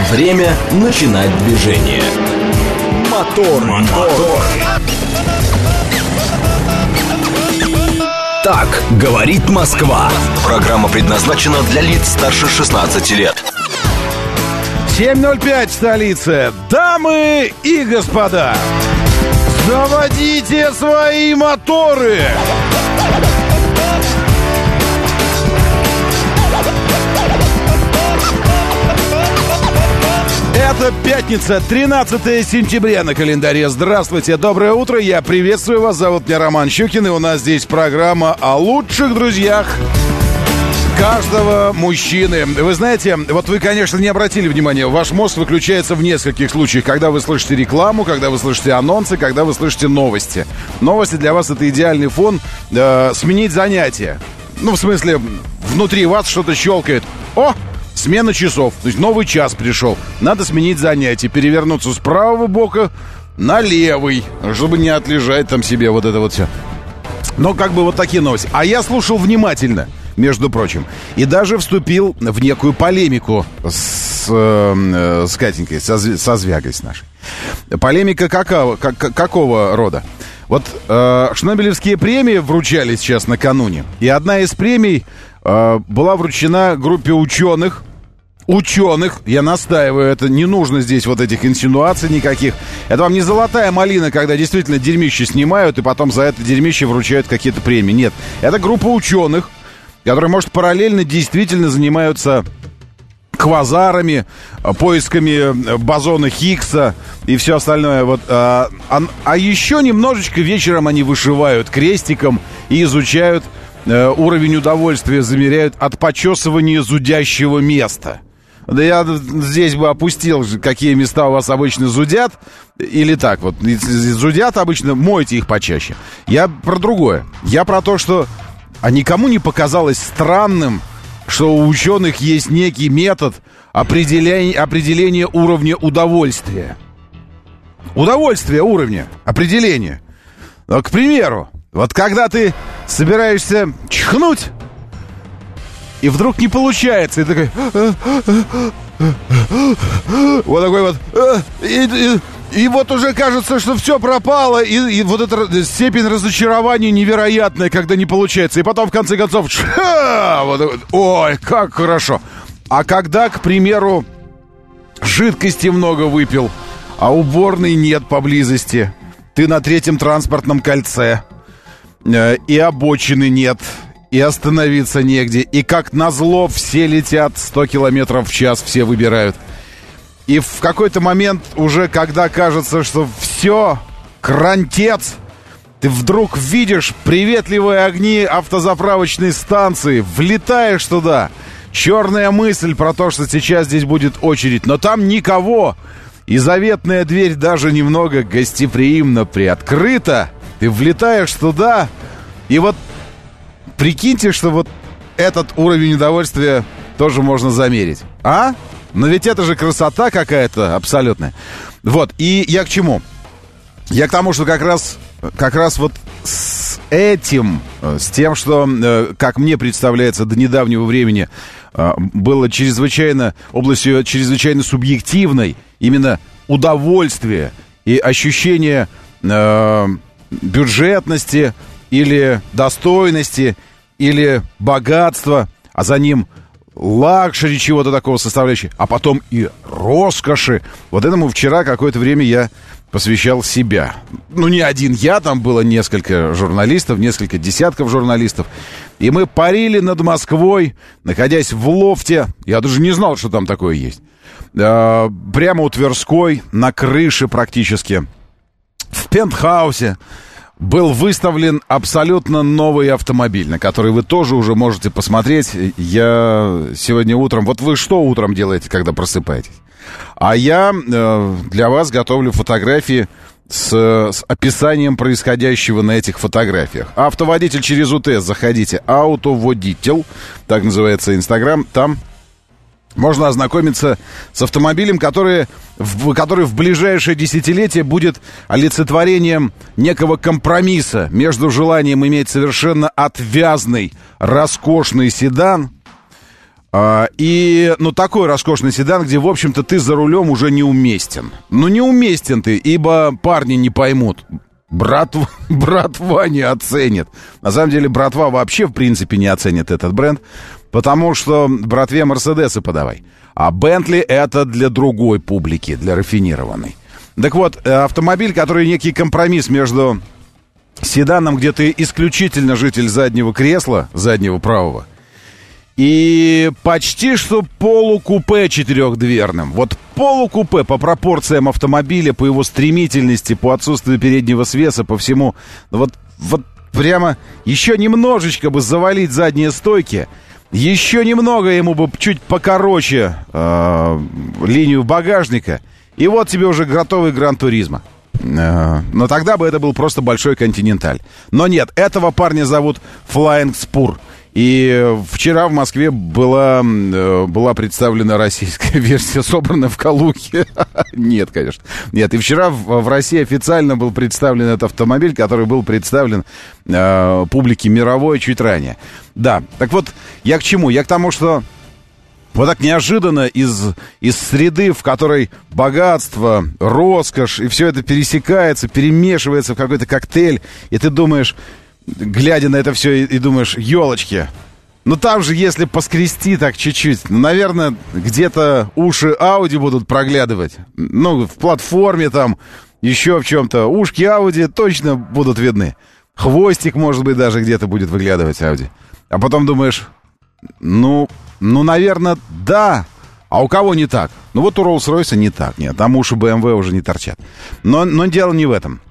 Время начинать движение. Мотор. Так говорит Москва. Программа предназначена для лиц старше 16 лет. 7:05 в столице. Дамы и господа, заводите свои моторы. Это пятница, 13 сентября на календаре. Здравствуйте, доброе утро, я приветствую вас. Зовут меня Роман Щукин, и у нас здесь программа о лучших друзьях каждого мужчины. Вы знаете, вот вы, конечно, не обратили внимания, ваш мозг выключается в нескольких случаях. Когда вы слышите рекламу, когда вы слышите анонсы, когда вы слышите новости. Новости для вас — это идеальный фон сменить занятие. Ну, в смысле, внутри вас что-то щелкает. О! Смена часов, то есть новый час пришел. Надо сменить занятие, перевернуться с правого бока на левый, чтобы не отлежать там себе вот это вот все. Но как бы вот такие новости. А я слушал внимательно, между прочим, и даже вступил в некую полемику с Катенькой, со Звягой с нашей. Полемика какого рода? Вот шнобелевские премии вручали сейчас накануне, и одна из премий была вручена группе ученых, я настаиваю, это не нужно здесь вот этих инсинуаций никаких. Это вам не золотая малина, когда действительно дерьмище снимают и потом за это дерьмище вручают какие-то премии. Нет, это группа ученых, которые, может, параллельно действительно занимаются квазарами, поисками бозона Хиггса и все остальное. Вот, а еще немножечко вечером они вышивают крестиком и изучают уровень удовольствия, замеряют от почесывания зудящего места. Да я здесь бы опустил, какие места у вас обычно зудят. Или так вот, зудят обычно, мойте их почаще. Я про другое. Я про то, что никому не показалось странным, что у ученых есть некий метод определения уровня удовольствия. Удовольствие уровня, определение. К примеру, вот когда ты собираешься чихнуть, и вдруг не получается, и такой... Вот такой вот... И вот уже кажется, что все пропало, и вот эта степень разочарования невероятная, когда не получается. И потом, в конце концов, вот, ой, как хорошо. А когда, к примеру, жидкости много выпил, а уборной нет поблизости, ты на 3-м транспортном кольце, и обочины нет, и остановиться негде, и как назло все летят 100 километров в час, все выбирают. И в какой-то момент уже, когда кажется, что все, крантец, ты вдруг видишь приветливые огни автозаправочной станции, влетаешь туда, черная мысль про то, что сейчас здесь будет очередь, но там никого, и заветная дверь даже немного гостеприимно приоткрыта, ты влетаешь туда, и вот прикиньте, что вот этот уровень удовольствия тоже можно замерить. А? Но ведь это же красота какая-то абсолютная. Вот, и я к чему? Я к тому, что как раз вот с этим, с тем, что, как мне представляется, до недавнего времени было областью чрезвычайно субъективной, именно удовольствие и ощущение бюджетности или достойности, или богатства, а за ним лакшери чего-то такого составляющего, а потом и роскоши. Вот этому вчера какое-то время я посвящал себя. Ну, не один я, там было несколько журналистов, несколько десятков журналистов. И мы парили над Москвой, находясь в лофте. Я даже не знал, что там такое есть. Прямо у Тверской, на крыше практически, в пентхаусе, был выставлен абсолютно новый автомобиль, на который вы тоже уже можете посмотреть. Я сегодня утром... Вот вы что утром делаете, когда просыпаетесь? А я для вас готовлю фотографии с описанием происходящего на этих фотографиях. Автоводитель через УТС, заходите. Автоводитель, так называется Инстаграм. Там можно ознакомиться с автомобилем, который в ближайшее десятилетие будет олицетворением некого компромисса между желанием иметь совершенно отвязный, роскошный седан, И, такой роскошный седан, где, в общем-то, ты за рулем уже неуместен. Неуместен ты, ибо парни не поймут. Братва не оценит. На самом деле, братва вообще, в принципе, не оценит этот бренд, потому что братве Мерседесы подавай. А Бентли — это для другой публики, для рафинированной. Так вот, автомобиль, который некий компромисс между седаном, где ты исключительно житель заднего кресла, заднего правого, и почти что полукупе четырехдверным. Вот полукупе по пропорциям автомобиля, по его стремительности, по отсутствию переднего свеса, по всему. Вот прямо еще немножечко бы завалить задние стойки, еще немного ему бы чуть покороче линию багажника, и вот тебе уже готовый Гран-туризмо. Но тогда бы это был просто большой континенталь. Но нет, этого парня зовут Flying Spur. И вчера в Москве была представлена российская версия, собранная в Калуге. Нет, конечно. Нет, и вчера в России официально был представлен этот автомобиль, который был представлен публике мировой чуть ранее. Да, так вот, я к чему? Я к тому, что вот так неожиданно из среды, в которой богатство, роскошь, и все это пересекается, перемешивается в какой-то коктейль, и ты думаешь, глядя на это все, и думаешь, елочки, там же, если поскрести так чуть-чуть, наверное, где-то уши Ауди будут проглядывать. В платформе там, еще в чем-то. Ушки Ауди точно будут видны. Хвостик, может быть, даже где-то будет выглядывать Ауди. А потом думаешь, наверное, да. А у кого не так? Вот у Роллс-Ройса не так. Нет, там уши BMW уже не торчат. Но дело не в этом.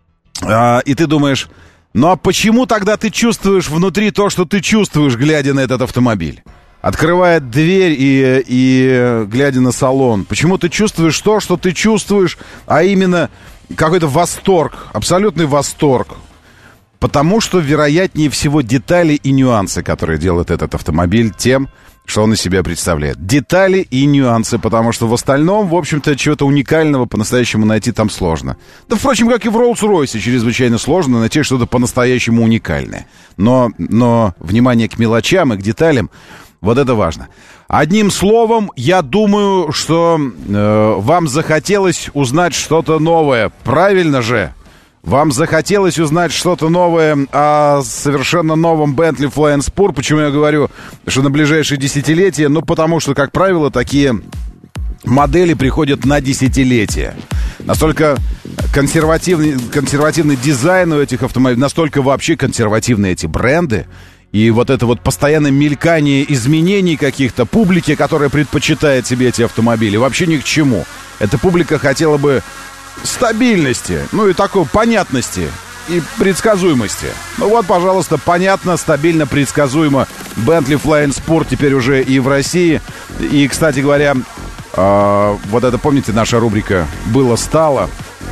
И ты думаешь, а почему тогда ты чувствуешь внутри то, что ты чувствуешь, глядя на этот автомобиль? Открывая дверь и глядя на салон. Почему ты чувствуешь то, что ты чувствуешь, а именно какой-то восторг, абсолютный восторг? Потому что, вероятнее всего, детали и нюансы, которые делает этот автомобиль тем, что он из себя представляет. Детали и нюансы, потому что в остальном, в общем-то, чего-то уникального по-настоящему найти там сложно. Да, впрочем, как и в Роллс-Ройсе, чрезвычайно сложно найти что-то по-настоящему уникальное. Но внимание к мелочам и к деталям, вот это важно. Одним словом, я думаю, что вам захотелось узнать что-то новое. Правильно же? Вам захотелось узнать что-то новое о совершенно новом Bentley Flying Spur. Почему я говорю, что на ближайшие десятилетия? Потому что, как правило, такие модели приходят на десятилетия. Настолько консервативный дизайн у этих автомобилей, настолько вообще консервативны эти бренды. И вот это вот постоянное мелькание изменений каких-то публики, которая предпочитает себе эти автомобили, вообще ни к чему. Эта публика хотела бы стабильности, и такой понятности и предсказуемости. Пожалуйста, понятно, стабильно, предсказуемо. Bentley Flying Spur теперь уже и в России. И, кстати говоря, вот это, помните, наша рубрика «Было-стало».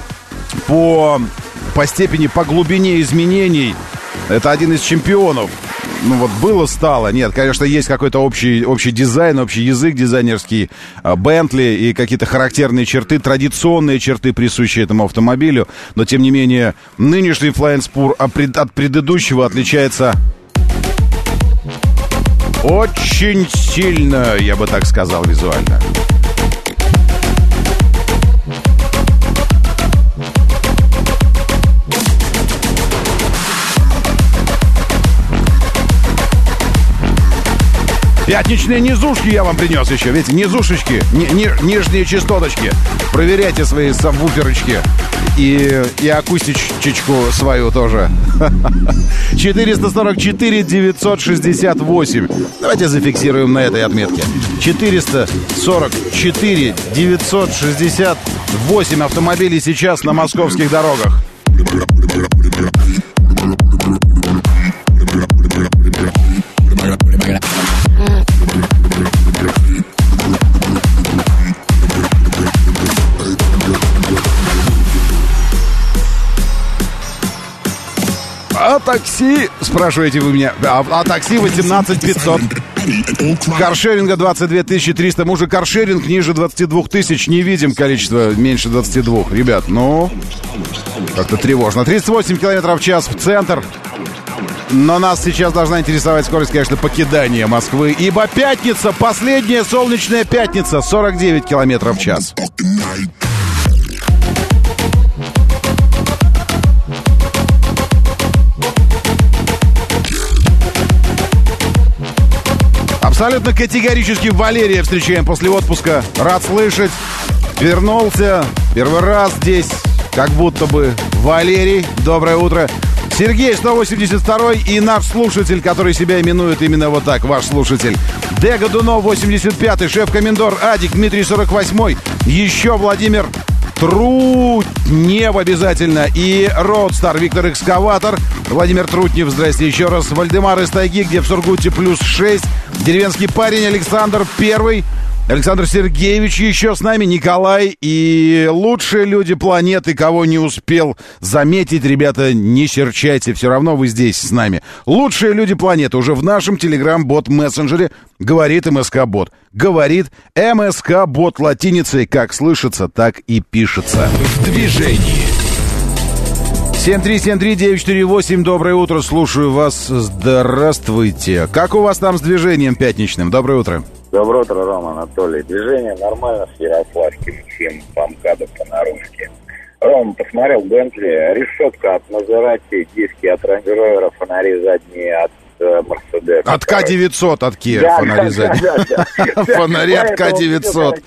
По степени, по глубине изменений это один из чемпионов. Было-стало. Нет, конечно, есть какой-то общий дизайн, общий язык дизайнерский Bentley и какие-то характерные черты, традиционные черты, присущие этому автомобилю. Но, тем не менее, нынешний Flying Spur от предыдущего отличается очень сильно, я бы так сказал, визуально. Пятничные низушки я вам принес еще. Видите, низушечки, нижние частоточки. Проверяйте свои сабвуферочки. И акустичечку свою тоже. 444 968. Давайте зафиксируем на этой отметке. 444 968 автомобилей сейчас на московских дорогах. А такси, спрашиваете вы меня, а такси 18 500. Каршеринга 22 300. Мы уже каршеринг ниже 22 тысяч не видим, количество меньше 22. Ребят, как-то тревожно. 38 километров в час в центр. Но нас сейчас должна интересовать скорость, конечно, покидания Москвы. Ибо пятница, последняя солнечная пятница, 49 километров в час. Абсолютно категорически Валерия встречаем после отпуска. Рад слышать. Вернулся. Первый раз здесь. Как будто бы. Валерий, доброе утро. Сергей, 182-й, и наш слушатель, который себя именует именно вот так, ваш слушатель. Д. Годунов, 85-й, шеф-комендор Адик, Дмитрий, 48-й. Еще Владимир Трутнев обязательно. И Роудстар, Виктор Экскаватор. Владимир Трутнев, здрасте еще раз. Вальдемар из тайги, где в Сургуте плюс 6. Деревенский парень Александр Первый. Александр Сергеевич еще с нами, Николай и лучшие люди планеты, кого не успел заметить, ребята, не серчайте, все равно вы здесь с нами. Лучшие люди планеты уже в нашем Telegram-бот-мессенджере говорит МСК-бот. Говорит МСК-бот латиницей, как слышится, так и пишется. В движении. 7373948, доброе утро, слушаю вас, здравствуйте. Как у вас там с движением пятничным? Доброе утро. Доброе утро, Рома, Анатолий. Движение нормально с Ярославским, чем по МКАДу по наружке. Рома, посмотрел Бентли, решетка от Мазерати, диски от Range Rover, фонари задние от Мерседеса. От К-900 от Kia фонари задние. Фонари от К-900.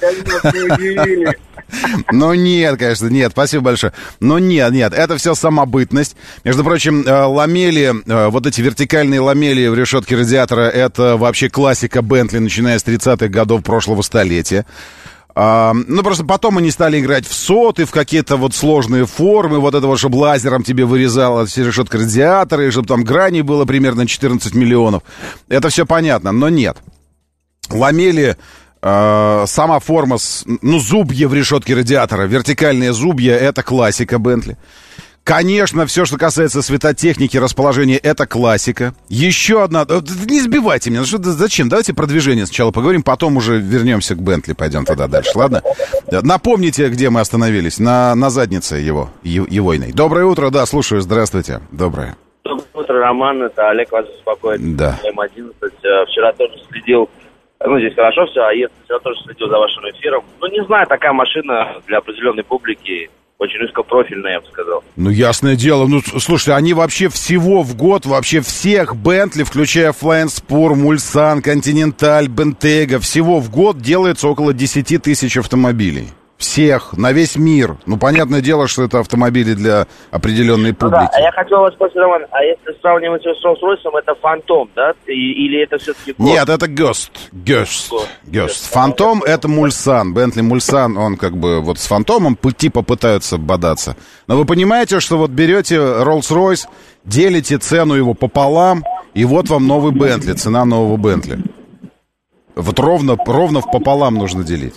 Ну нет, конечно, нет, спасибо большое. Но нет, это все самобытность. Между прочим, ламели, вот эти вертикальные ламели в решетке радиатора, это вообще классика Бентли, начиная с 30-х годов прошлого столетия. Ну, просто потом они стали играть в соты, в какие-то вот сложные формы, вот это вот, чтобы лазером тебе вырезала решетка радиатора, и чтобы там грани было примерно 14 миллионов. Это все понятно, но нет. Ламели... сама форма, зубья в решетке радиатора, вертикальные зубья, это классика Бентли. Конечно, все, что касается светотехники, расположения, это классика. Еще одна... Не сбивайте меня, зачем? Давайте про движение сначала поговорим, потом уже вернемся к Бентли, пойдем туда дальше, ладно? Напомните, где мы остановились, на заднице егойной. Доброе утро, да, слушаю, здравствуйте, доброе. Доброе утро, Роман, это Олег вас беспокоит. Да. М11, вчера тоже следил. Здесь хорошо все, а если я тоже следил за вашим эфиром. Не знаю, такая машина для определенной публики очень узкопрофильная, я бы сказал. Ясное дело. Слушайте, они вообще всего в год, вообще всех Бентли, включая Flying Spur, Mulsanne, Continental, Bentayga, всего в год делается около 10 тысяч автомобилей. Всех, на весь мир. Понятное дело, что это автомобили для определенной публики. Да, а я хотел вас спросить, Роман, а если сравнивать с Rolls-Royce, это Фантом, да? Или это все-таки... Нет, это Ghost. Фантом это Mulsanne. Bentley Mulsanne, он как бы вот с Фантомом типа пытаются бодаться. Но вы понимаете, что вот берете Rolls-Royce, делите цену его пополам, и вот вам новый Bentley, цена нового Bentley. Вот ровно пополам нужно делить.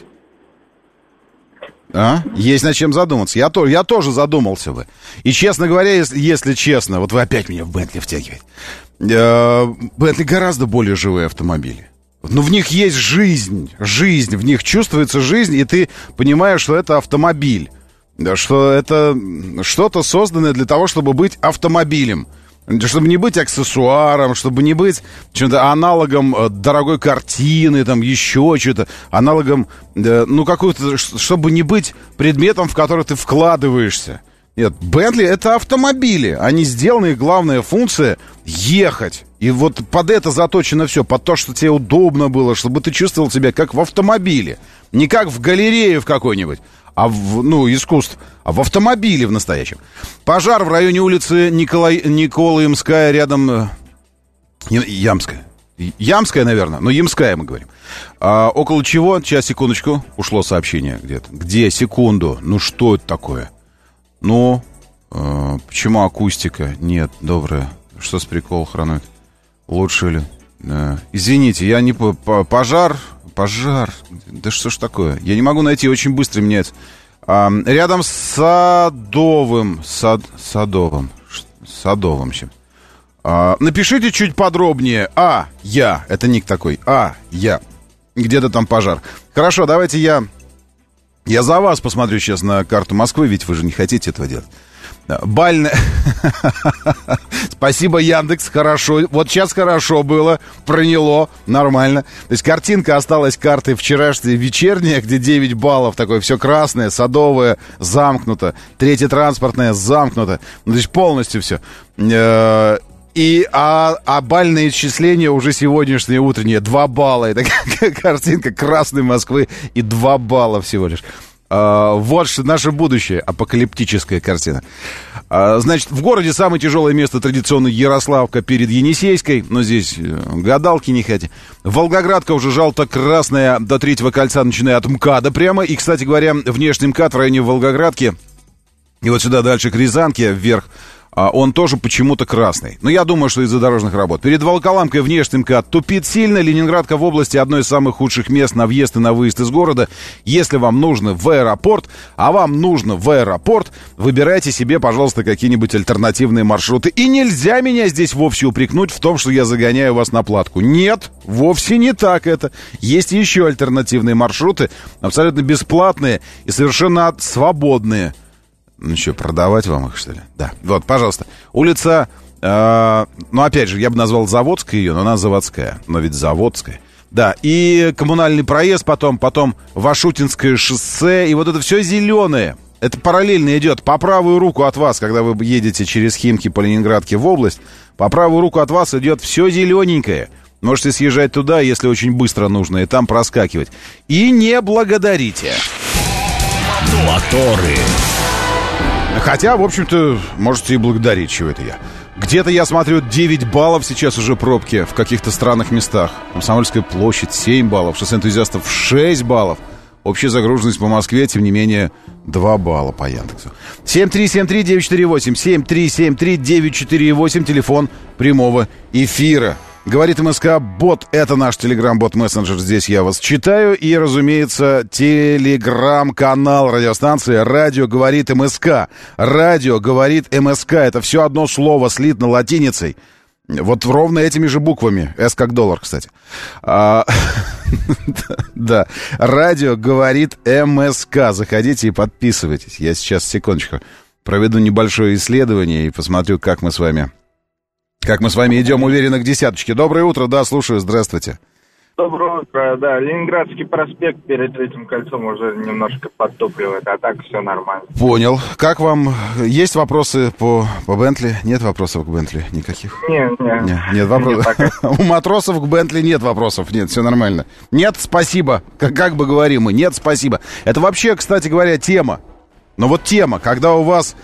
Есть над чем задуматься. Я тоже задумался бы. И, честно говоря, если честно, вот вы опять меня в Бентли втягиваете. Бентли гораздо более живые автомобили. Но в них есть жизнь, в них чувствуется жизнь, и ты понимаешь, что это автомобиль. Что это что-то созданное для того, чтобы быть автомобилем. Чтобы не быть аксессуаром, чтобы не быть чем-то аналогом дорогой картины, там еще что-то, аналогом, какую-то, чтобы не быть предметом, в который ты вкладываешься. Нет, Бентли — это автомобили. Они сделаны, их главная функция — ехать. И вот под это заточено все, под то, что тебе удобно было, чтобы ты чувствовал себя как в автомобиле. Не как в галерее в какой-нибудь, искусств, а в автомобиле в настоящем. Пожар в районе улицы Николаемская, рядом... Ямская, наверное, но Ямская мы говорим. Около чего, сейчас, секундочку, ушло сообщение где-то. Где? Секунду. Что это такое? Почему акустика? Нет, доброе. Что с прикол хранит? Лучше ли? Извините, я не... Пожар... Да что ж такое? Я не могу найти, очень быстро меняется. Рядом с Садовым. Садовым. Напишите чуть подробнее. Я. Это ник такой. Я. Где-то там пожар. Хорошо, давайте я за вас посмотрю сейчас на карту Москвы, ведь вы же не хотите этого делать. Бальная... Спасибо, Яндекс, хорошо. Вот сейчас хорошо было, проняло, нормально. То есть картинка осталась картой вчерашней вечерняя, где 9 баллов, такое все красное, садовое, замкнуто. Третье транспортное, замкнуто. Ну, то есть полностью все. А бальное исчисление уже сегодняшнее утреннее 2 балла. Это картинка красной Москвы и 2 балла всего лишь. Вот что наше будущее, апокалиптическая картина. Значит, в городе самое тяжелое место традиционно Ярославка перед Енисейской. Но здесь гадалки не хотите. Волгоградка уже желто-красная до 3-го кольца, начиная от МКАДа прямо. И, кстати говоря, внешний МКАД в районе Волгоградки и вот сюда дальше к Рязанке вверх, он тоже почему-то красный. Но я думаю, что из-за дорожных работ. Перед Волоколамкой внешний МКАД тупит сильно. Ленинградка в области одно из самых худших мест на въезд и на выезд из города. Если вам нужно в аэропорт, выбирайте себе, пожалуйста, какие-нибудь альтернативные маршруты. И нельзя меня здесь вовсе упрекнуть в том, что я загоняю вас на платку. Нет, вовсе не так это. Есть еще альтернативные маршруты, абсолютно бесплатные и совершенно свободные. Ну что, продавать вам их, что ли? Да. Вот, пожалуйста. Улица, ну, опять же, я бы назвал Заводская ее, но она заводская. Но ведь Заводская. Да, и коммунальный проезд, потом Вашутинское шоссе, и вот это все зеленое. Это параллельно идет по правую руку от вас, когда вы едете через Химки по Ленинградке в область. По правую руку от вас идет все зелененькое. Можете съезжать туда, если очень быстро нужно, и там проскакивать. И не благодарите. Моторы. Хотя, в общем-то, можете и благодарить, чего это я. Где-то, я смотрю, 9 баллов сейчас уже пробки в каких-то странных местах. Комсомольская площадь 7 баллов, шоссе энтузиастов 6 баллов. Общая загруженность по Москве, тем не менее, 2 балла по Яндексу. 7373948, 7373948, телефон прямого эфира. Говорит МСК, бот, это наш телеграм-бот-мессенджер, здесь я вас читаю. И, разумеется, телеграм-канал радиостанции «Радио говорит МСК». «Радио говорит МСК» — это все одно слово, слитно латиницей. Вот ровно этими же буквами. «С» как доллар, кстати. Да. «Радио говорит МСК». Заходите и подписывайтесь. Я сейчас, секундочку, проведу небольшое исследование и посмотрю, как мы с вами идем уверенно к десяточке. Доброе утро, да, слушаю, здравствуйте. Доброе утро, да, Ленинградский проспект перед Третьим кольцом уже немножко подтопливает, а так все нормально. Понял. Как вам? Есть вопросы по Бентли? Нет вопросов к Бентли никаких? Нет. Нет вопросов. У матросов к Бентли нет вопросов, нет, все нормально. Нет, спасибо, как бы говорим мы, нет, спасибо. Это вообще, кстати говоря, тема. Но вот тема, когда у вас,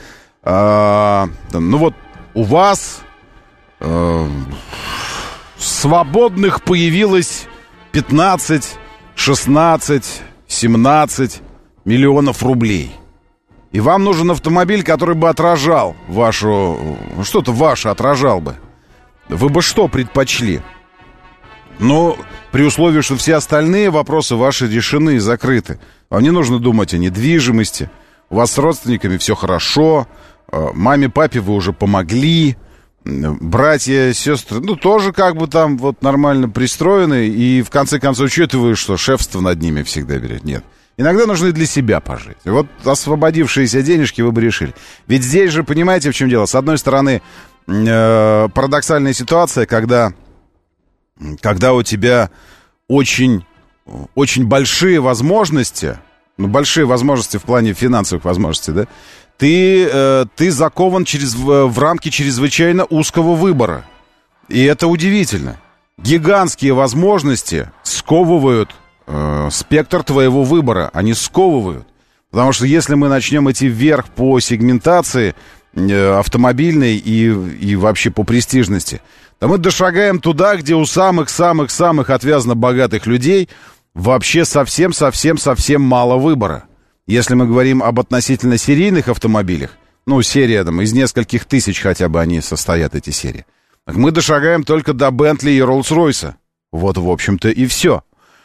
свободных появилось 15, 16, 17 миллионов рублей. И вам нужен автомобиль, который бы отражал что-то ваше отражал бы. Вы бы что предпочли? Ну, при условии, что все остальные вопросы ваши решены и закрыты. Вам не нужно думать о недвижимости. У вас с родственниками все хорошо. Маме, папе вы уже помогли. Братья, сестры, тоже как бы там вот нормально пристроены. И в конце концов, что это вы, шефство над ними всегда берете? Нет. Иногда нужно и для себя пожить. Вот освободившиеся денежки вы бы решили. Ведь здесь же, понимаете, в чем дело? С одной стороны, парадоксальная ситуация, когда у тебя очень, очень большие возможности, большие возможности в плане финансовых возможностей, да, ты закован в рамки чрезвычайно узкого выбора. И это удивительно. Гигантские возможности сковывают спектр твоего выбора. Они сковывают. Потому что если мы начнем идти вверх по сегментации автомобильной и вообще по престижности, то мы дошагаем туда, где у самых-самых-самых отвязно богатых людей вообще совсем мало выбора. Если мы говорим об относительно серийных автомобилях, серия там из нескольких тысяч хотя бы они состоят, эти серии, так мы дошагаем только до Бентли и Роллс-Ройса. Вот, в общем-то, и все.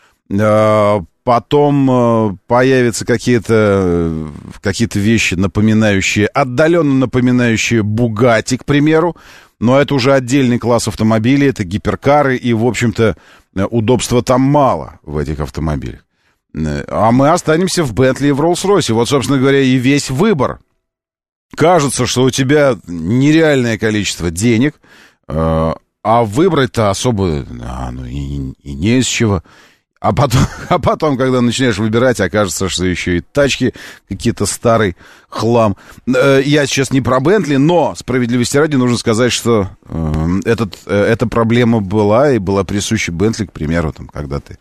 Потом появятся какие-то вещи, отдаленно напоминающие Бугатти, к примеру. Но это уже отдельный класс автомобилей, это гиперкары, и, в общем-то, удобства там мало в этих автомобилях. А мы останемся в Бентли и в Роллс-Ройсе. Вот, собственно говоря, и весь выбор. кажется, что у тебя нереальное количество денег, а выбрать-то особо и не из чего. А потом, когда начинаешь выбирать, окажется, что еще и тачки какие-то старый хлам. Я сейчас не про Бентли, но справедливости ради нужно сказать, что эта проблема была и была присуща Бентли, к примеру, там, когда ты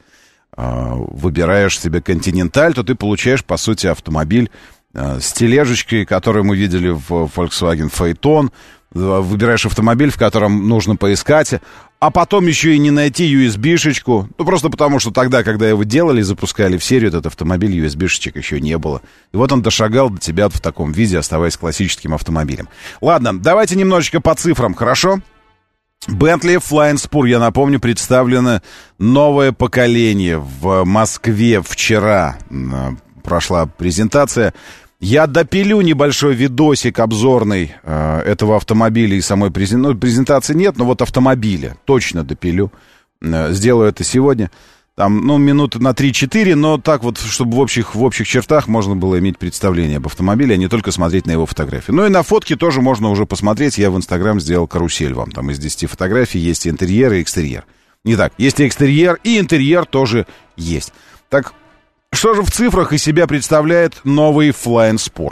выбираешь себе Континенталь, то ты получаешь, по сути, автомобиль с тележечкой, которую мы видели в Volkswagen Phaeton. Выбираешь автомобиль, в котором нужно поискать, а потом еще и не найти USB-шечку. Ну, просто потому, что тогда, когда его делали, запускали в серию, этот автомобиль, USB-шечек еще не было. И вот он дошагал до тебя в таком виде, оставаясь классическим автомобилем. Ладно, давайте немножечко по цифрам, хорошо? Bentley Flying Spur, я напомню, представлено новое поколение в Москве вчера. Прошла презентация. Я допилю небольшой видосик обзорный этого автомобиля и самой презентации. Ну, презентации нет, но вот автомобиля точно допилю. Сделаю это сегодня. Там, минуты на 3-4, но так вот, чтобы в общих чертах можно было иметь представление об автомобиле, а не только смотреть на его фотографии. Ну и на фотки тоже можно уже посмотреть. Я в Инстаграм сделал карусель вам. Там из 10 фотографий есть интерьер и экстерьер. Не так, есть и экстерьер, и интерьер тоже есть. Так, что же в цифрах из себя представляет новый Flying Spur?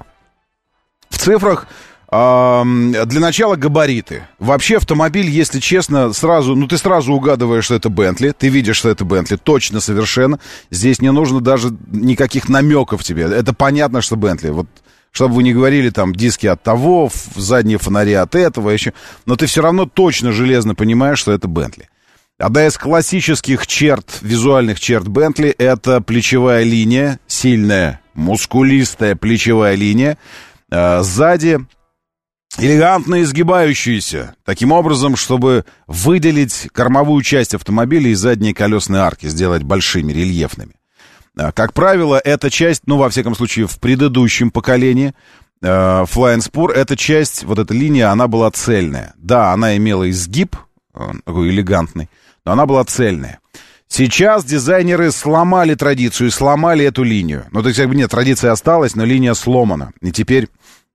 В цифрах для начала габариты. Вообще автомобиль, если честно, ты сразу угадываешь, что это Bentley. Ты видишь, что это Bentley. Точно, совершенно. Здесь не нужно даже никаких намеков тебе. Это понятно, что Bentley. Вот, чтобы вы не говорили, там, диски от того, задние фонари от этого еще. Но ты все равно точно железно понимаешь, что это Bentley. Одна из классических визуальных черт Bentley — это плечевая линия, сильная, мускулистая плечевая линия. Сзади элегантно изгибающаяся, таким образом, чтобы выделить кормовую часть автомобиля и задние колесные арки, сделать большими, рельефными. Как правило, эта часть, во всяком случае, в предыдущем поколении Flying Spur, эта часть, вот эта линия, она была цельная. Да, она имела изгиб, такой элегантный, но она была цельная. Сейчас дизайнеры сломали традицию, сломали эту линию. То есть, нет, традиция осталась, но линия сломана. И теперь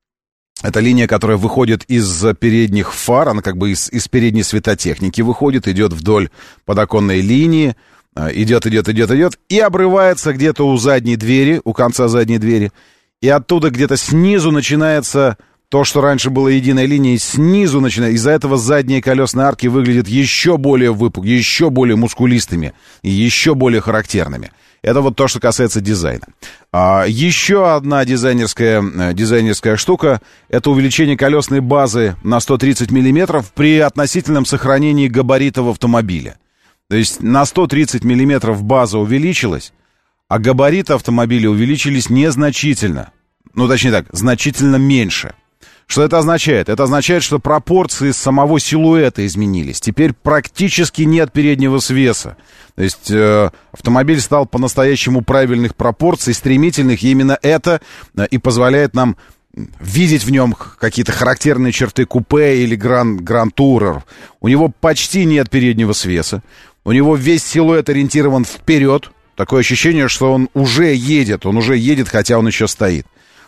это линия, которая выходит из передних фар, она как бы из передней светотехники выходит, идет вдоль подоконной линии, идет, и обрывается где-то у задней двери, у конца задней двери. И оттуда где-то снизу начинается то, что раньше было единой линией, снизу начинается. Из-за этого задние колесные арки выглядят еще более выпуклыми, еще более мускулистыми и еще более характерными. Это вот то, что касается дизайна. Еще одна дизайнерская штука — это увеличение колесной базы на 130 мм при относительном сохранении габаритов автомобиля. То есть на 130 мм база увеличилась, а габариты автомобиля увеличились незначительно. Точнее так, значительно меньше. Что это означает? Это означает, что пропорции самого силуэта изменились. Теперь практически нет переднего свеса. То есть автомобиль стал по-настоящему правильных пропорций, стремительных, и именно это и позволяет нам видеть в нем какие-то характерные черты купе или гранд-турер. У него почти нет переднего свеса. У него весь силуэт ориентирован вперед. Такое ощущение, что он уже едет, хотя он еще стоит.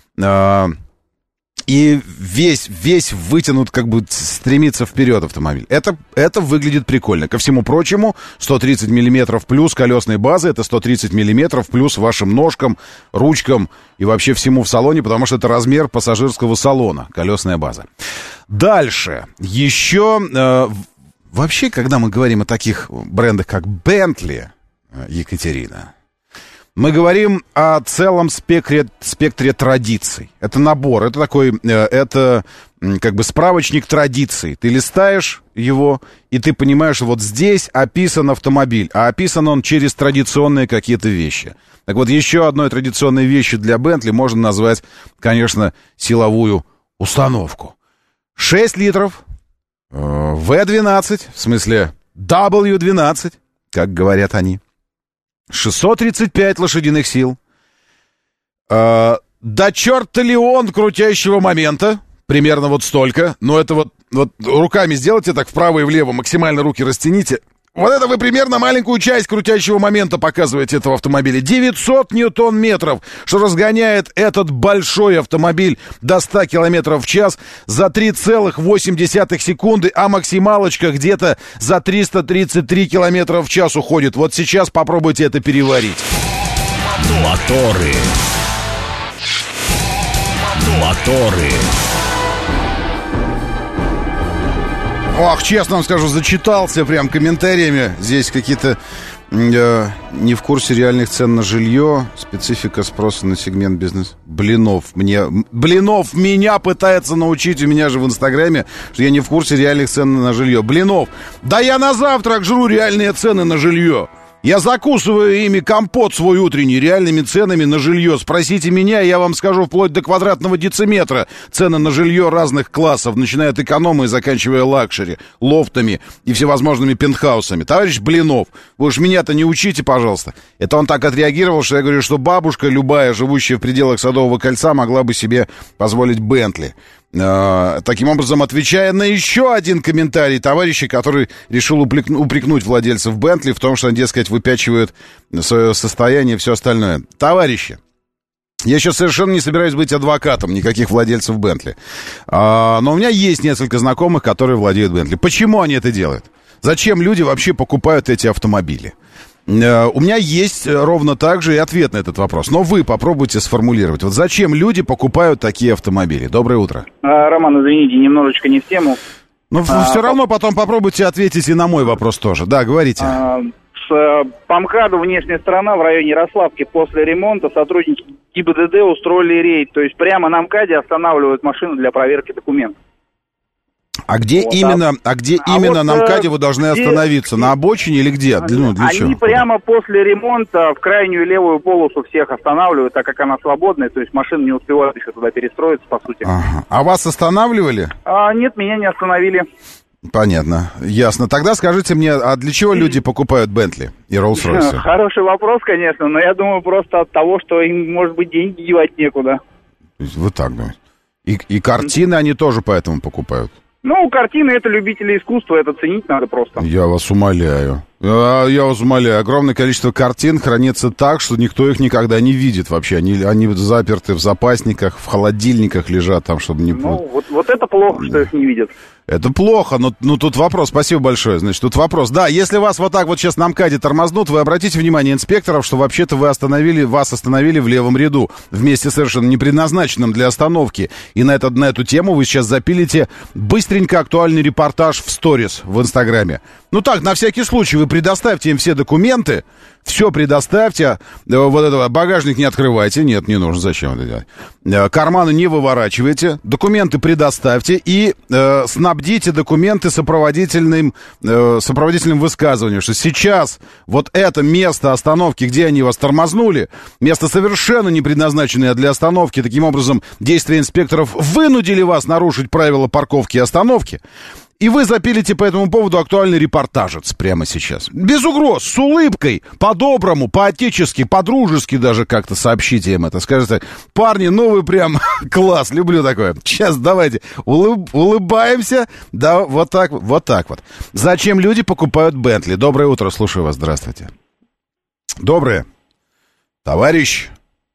И весь вытянут, как бы стремится вперед автомобиль. Это выглядит прикольно. Ко всему прочему, 130 мм плюс колесной базы, это 130 мм плюс вашим ножкам, ручкам и вообще всему в салоне, потому что это размер пассажирского салона, колесная база. Дальше. Еще, вообще, когда мы говорим о таких брендах, как Bentley, Екатерина, мы говорим о целом спектре традиций. Это набор, это такой, это как бы справочник традиций. Ты листаешь его, и ты понимаешь, что вот здесь описан автомобиль, а описан он через традиционные какие-то вещи. Так вот, еще одной традиционной вещью для Bentley можно назвать, конечно, силовую установку. 6 литров, V12, в смысле W12, как говорят они. 635 лошадиных сил. Да черта ли он крутящего момента. Примерно вот столько. Но это вот руками сделайте так вправо и влево. Максимально руки растяните. Вот это вы примерно маленькую часть крутящего момента показываете этого автомобиля. 900 ньютон-метров, что разгоняет этот большой автомобиль до 100 километров в час за 3,8 секунды, а максималочка где-то за 333 километра в час уходит. Вот сейчас попробуйте это переварить. Моторы. Ох, честно вам скажу, зачитался прям комментариями. Здесь какие-то не в курсе реальных цен на жилье, специфика спроса на сегмент бизнеса. Блинов меня пытается научить, у меня же в Инстаграме, что я не в курсе реальных цен на жилье. Блинов, да я на завтрак жру реальные цены на жилье. Я закусываю ими компот свой утренний реальными ценами на жилье. Спросите меня, я вам скажу вплоть до квадратного дециметра цены на жилье разных классов, начиная от эконома и заканчивая лакшери, лофтами и всевозможными пентхаусами. Товарищ Блинов, вы уж меня-то не учите, пожалуйста. Это он так отреагировал, что я говорю, что бабушка любая, живущая в пределах Садового кольца, могла бы себе позволить Бентли. Таким образом, отвечая на еще один комментарий товарища, который решил упрекнуть владельцев Бентли в том, что они, дескать, выпячивают свое состояние и все остальное. Товарищи, я сейчас совершенно не собираюсь быть адвокатом никаких владельцев Бентли, но у меня есть несколько знакомых, которые владеют Бентли. Почему они это делают? Зачем люди вообще покупают эти автомобили? У меня есть ровно так же и ответ на этот вопрос. Но вы попробуйте сформулировать. Вот зачем люди покупают такие автомобили? Доброе утро. Роман, извините, немножечко не в тему. Но все равно потом попробуйте ответить и на мой вопрос тоже. Да, говорите. С ПАМКАДу внешняя сторона в районе Ярославки после ремонта сотрудники ГИБДД устроили рейд. То есть прямо на МКАДе останавливают машину для проверки документов. А где вот, именно на МКАДе вы должны остановиться? На обочине или где? Для они чего? Прямо после ремонта в крайнюю левую полосу всех останавливают, так как она свободная, то есть машины не успевают еще туда перестроиться, по сути. Ага. А вас останавливали? Нет, меня не остановили. Понятно, ясно. Тогда скажите мне, а для чего люди покупают Бентли и Роллс-Ройсы? Хороший вопрос, конечно, но я думаю просто от того, что им, может быть, деньги девать некуда. То есть вы так думаете? И картины они тоже поэтому покупают? Ну, картины — это любители искусства, это ценить надо просто. Я вас умоляю. Огромное количество картин хранится так, что никто их никогда не видит вообще. Они заперты в запасниках, в холодильниках лежат там, чтобы не... Ну, вот это плохо, что их не видят. Это плохо, но тут вопрос, спасибо большое, значит, тут вопрос. Да, если вас вот так вот сейчас на МКАДе тормознут, вы обратите внимание инспекторов, что вообще-то вас остановили в левом ряду, в месте совершенно не предназначенном для остановки. И на эту тему вы сейчас запилите быстренько актуальный репортаж в сторис в Инстаграме. Ну так, на всякий случай, вы предоставьте им все документы, все предоставьте, вот этого багажник не открывайте, нет, не нужно, зачем это делать? Карманы не выворачивайте, документы предоставьте и снабдите документы сопроводительным высказыванием, что сейчас вот это место остановки, где они вас тормознули, место совершенно не предназначенное для остановки, таким образом действия инспекторов вынудили вас нарушить правила парковки и остановки. И вы запилите по этому поводу актуальный репортажец прямо сейчас. Без угроз, с улыбкой, по-доброму, по-отечески, по-дружески даже как-то сообщите им это. Скажите, парни, ну вы прям класс, люблю такое. Сейчас давайте улыбаемся. Да, вот так вот. Зачем люди покупают Бентли? Доброе утро, слушаю вас, здравствуйте. Доброе. Товарищ...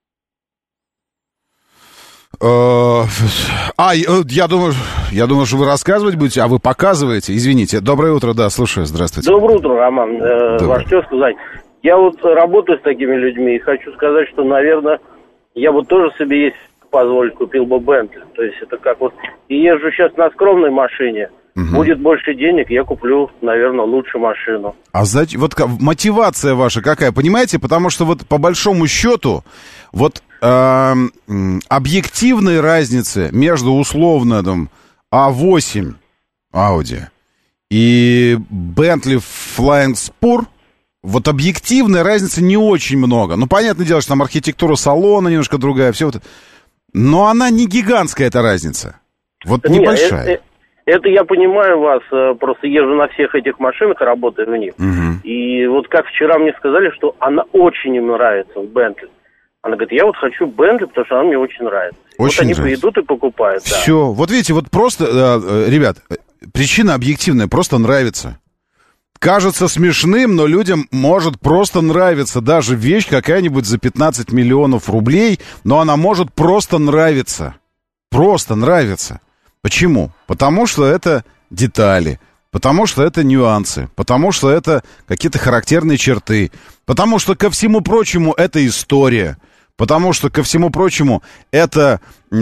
Я думаю, что вы рассказывать будете, а вы показываете. Извините. Доброе утро, да, слушаю, здравствуйте. Доброе утро, Роман. Что сказать? Я вот работаю с такими людьми и хочу сказать, что, наверное, я бы тоже себе, если позволить, купил бы Бентли. То есть это как вот... И езжу сейчас на скромной машине. Угу. Будет больше денег, я куплю, наверное, лучше машину. А вот мотивация ваша какая? Понимаете, потому что вот по большому счету вот объективной разницы между условно там A8 Audi и Bentley Flying Spur, вот объективной разницы не очень много. Ну, понятное дело, что там архитектура салона немножко другая, все вот. Но она не гигантская, эта разница. Вот небольшая. Это я понимаю вас, просто езжу на всех этих машинах, работаю в них. Угу. И вот как вчера мне сказали, что она очень им нравится, Бентли. Она говорит, я вот хочу Бентли, потому что она мне очень нравится. Очень вот они нравится. Идут и покупают. Да. Все, вот видите, вот просто, ребят, причина объективная, просто нравится. кажется смешным, но людям может просто нравиться даже вещь какая-нибудь за 15 миллионов рублей, но она может просто нравиться. Просто нравится. Почему? Потому что это детали, потому что это нюансы, потому что это какие-то характерные черты, потому что, ко всему прочему, это история, потому что, ко всему прочему, это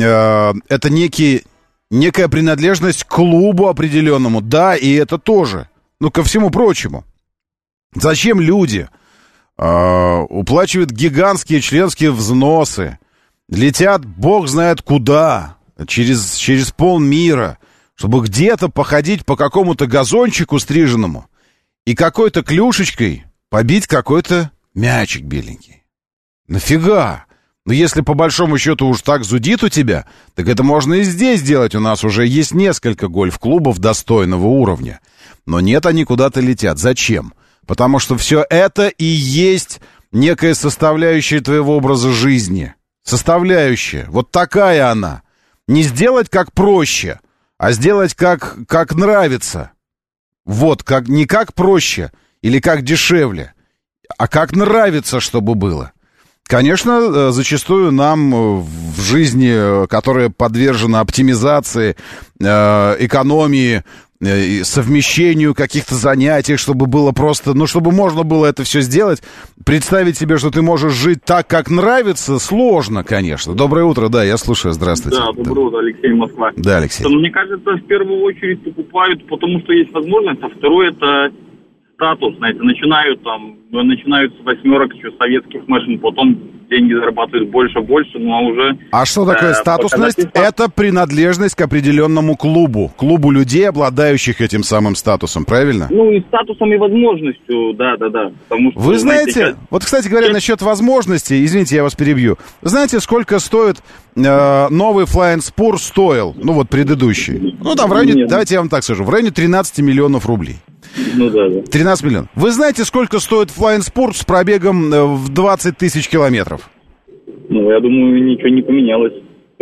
некая принадлежность к клубу определенному. Да, и это тоже. Ну, ко всему прочему. Зачем люди уплачивают гигантские членские взносы, летят бог знает куда, через полмира, чтобы где-то походить по какому-то газончику стриженному и какой-то клюшечкой побить какой-то мячик беленький? Нафига? Ну, если по большому счету уж так зудит у тебя, так это можно и здесь сделать. У нас уже есть несколько гольф-клубов достойного уровня. Но нет, они куда-то летят. Зачем? Потому что все это и есть некая составляющая твоего образа жизни. Составляющая. Вот такая она. Не сделать как проще, а сделать как нравится. Вот, не как проще или как дешевле, а как нравится, чтобы было. Конечно, зачастую нам в жизни, которая подвержена оптимизации, экономии, совмещению каких-то занятий, чтобы было просто, чтобы можно было это все сделать, представить себе, что ты можешь жить так, как нравится, сложно, конечно. Доброе утро, да, я слушаю, здравствуйте. Да, доброе утро, Алексей, Москва. Да, Алексей. Мне кажется, в первую очередь покупают, потому что есть возможность, а второе это статус, знаете, начинают с восьмерок еще советских машин, потом деньги зарабатывают больше, но уже... А что такое статусность? Это принадлежность к определенному клубу людей, обладающих этим самым статусом, правильно? Ну, и статусом, и возможностью, да. Потому что, вы знаете, вот, кстати говоря, насчет возможностей, извините, я вас перебью. Знаете, сколько стоит новый Flying Spur стоил, предыдущий? Там в районе, давайте я вам так скажу, в районе 13 миллионов рублей. Ну да. 13 миллионов. Вы знаете, сколько стоит Flying Spur с пробегом в 20 тысяч километров? Я думаю, ничего не поменялось.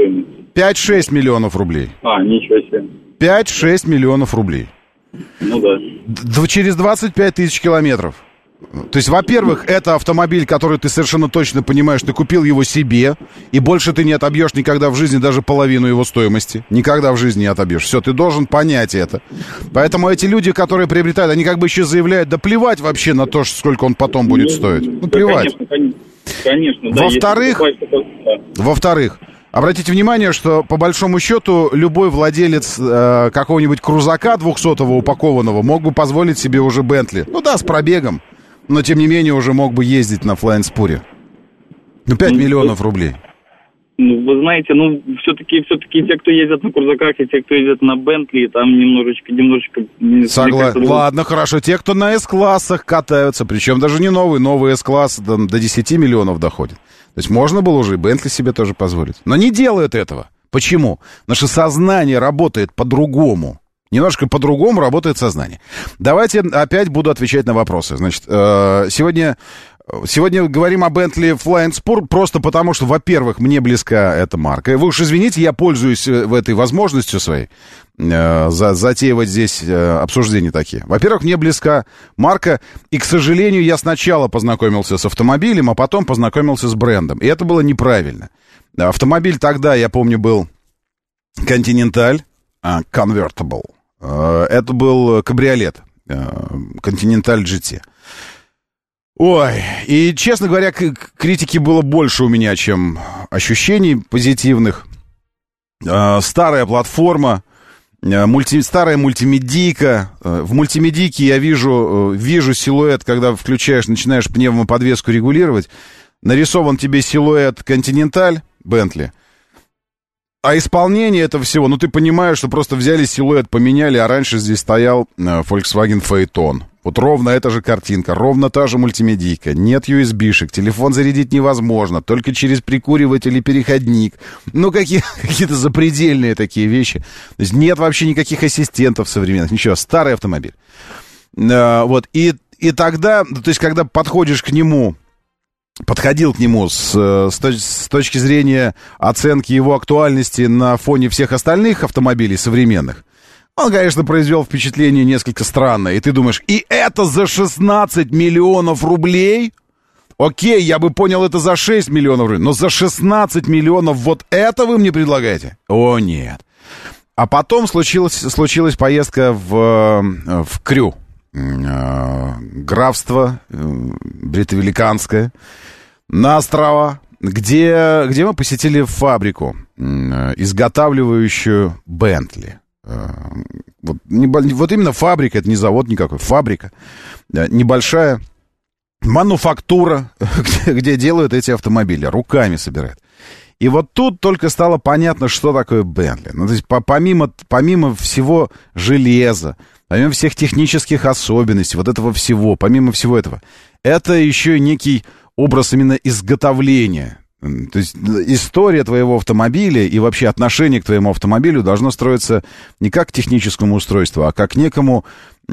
5-6 миллионов рублей. Ничего себе. 5-6 миллионов рублей. Ну да. Через 25 тысяч километров. То есть, во-первых, это автомобиль, который ты совершенно точно понимаешь, ты купил его себе, и больше ты не отобьешь никогда в жизни даже половину его стоимости. Никогда в жизни не отобьешь. Все, ты должен понять это. Поэтому эти люди, которые приобретают, они как бы еще заявляют, да плевать вообще на то, сколько он потом будет стоить. Плевать. Конечно, да. Во-вторых, обратите внимание, что по большому счету любой владелец какого-нибудь крузака 200-го упакованного мог бы позволить себе уже Бентли. С пробегом. Но, тем не менее, уже мог бы ездить на Flying Spur. 5 миллионов рублей. Вы знаете, все-таки те, кто ездят на крузаках, и те, кто ездят на Бентли, там немножечко... Согласен. Ладно, хорошо. Те, кто на С-классах катаются, причем даже не новый С-класс до 10 миллионов доходит. То есть можно было уже и Бентли себе тоже позволить. Но не делают этого. Почему? Потому что сознание работает по-другому. Немножко по-другому работает сознание. Давайте опять буду отвечать на вопросы. Значит, сегодня говорим о Bentley Flying Spur просто потому, что, во-первых, мне близка эта марка. Вы уж извините, я пользуюсь этой возможностью своей затеивать здесь обсуждения такие. Во-первых, мне близка марка, и, к сожалению, я сначала познакомился с автомобилем, а потом познакомился с брендом. И это было неправильно. Автомобиль тогда, я помню, был Continental Convertible. Это был кабриолет Continental GT. Ой, и, честно говоря, критики было больше у меня, чем ощущений позитивных. Старая платформа, старая мультимедийка. В мультимедийке я вижу силуэт, когда включаешь, начинаешь пневмоподвеску регулировать. Нарисован тебе силуэт Continental Bentley. А исполнение этого всего, ты понимаешь, что просто взяли силуэт, поменяли, а раньше здесь стоял Volkswagen Phaeton. Вот ровно эта же картинка, ровно та же мультимедийка. Нет USB-шек, телефон зарядить невозможно, только через прикуриватель и переходник. Какие-то запредельные такие вещи. То есть нет вообще никаких ассистентов современных, ничего, старый автомобиль. И тогда, то есть когда подходил к нему с точки зрения оценки его актуальности на фоне всех остальных автомобилей современных, Он, конечно, произвел впечатление несколько странное. И ты думаешь, и это за 16 миллионов рублей? Окей, я бы понял это за 6 миллионов рублей, но за 16 миллионов вот это вы мне предлагаете? О, нет. А потом случилась поездка в Крю, графство бритовеликанское, на острова, где мы посетили фабрику, изготавливающую Бентли. Вот именно фабрика, это не завод никакой, фабрика, небольшая мануфактура, где делают эти автомобили, руками собирают. И вот тут только стало понятно, что такое Бентли. Ну, то есть помимо всего железа, помимо всех технических особенностей, вот этого всего, помимо всего этого, это еще и некий образ именно изготовления. То есть история твоего автомобиля и вообще отношение к твоему автомобилю должно строиться не как к техническому устройству, а как к некому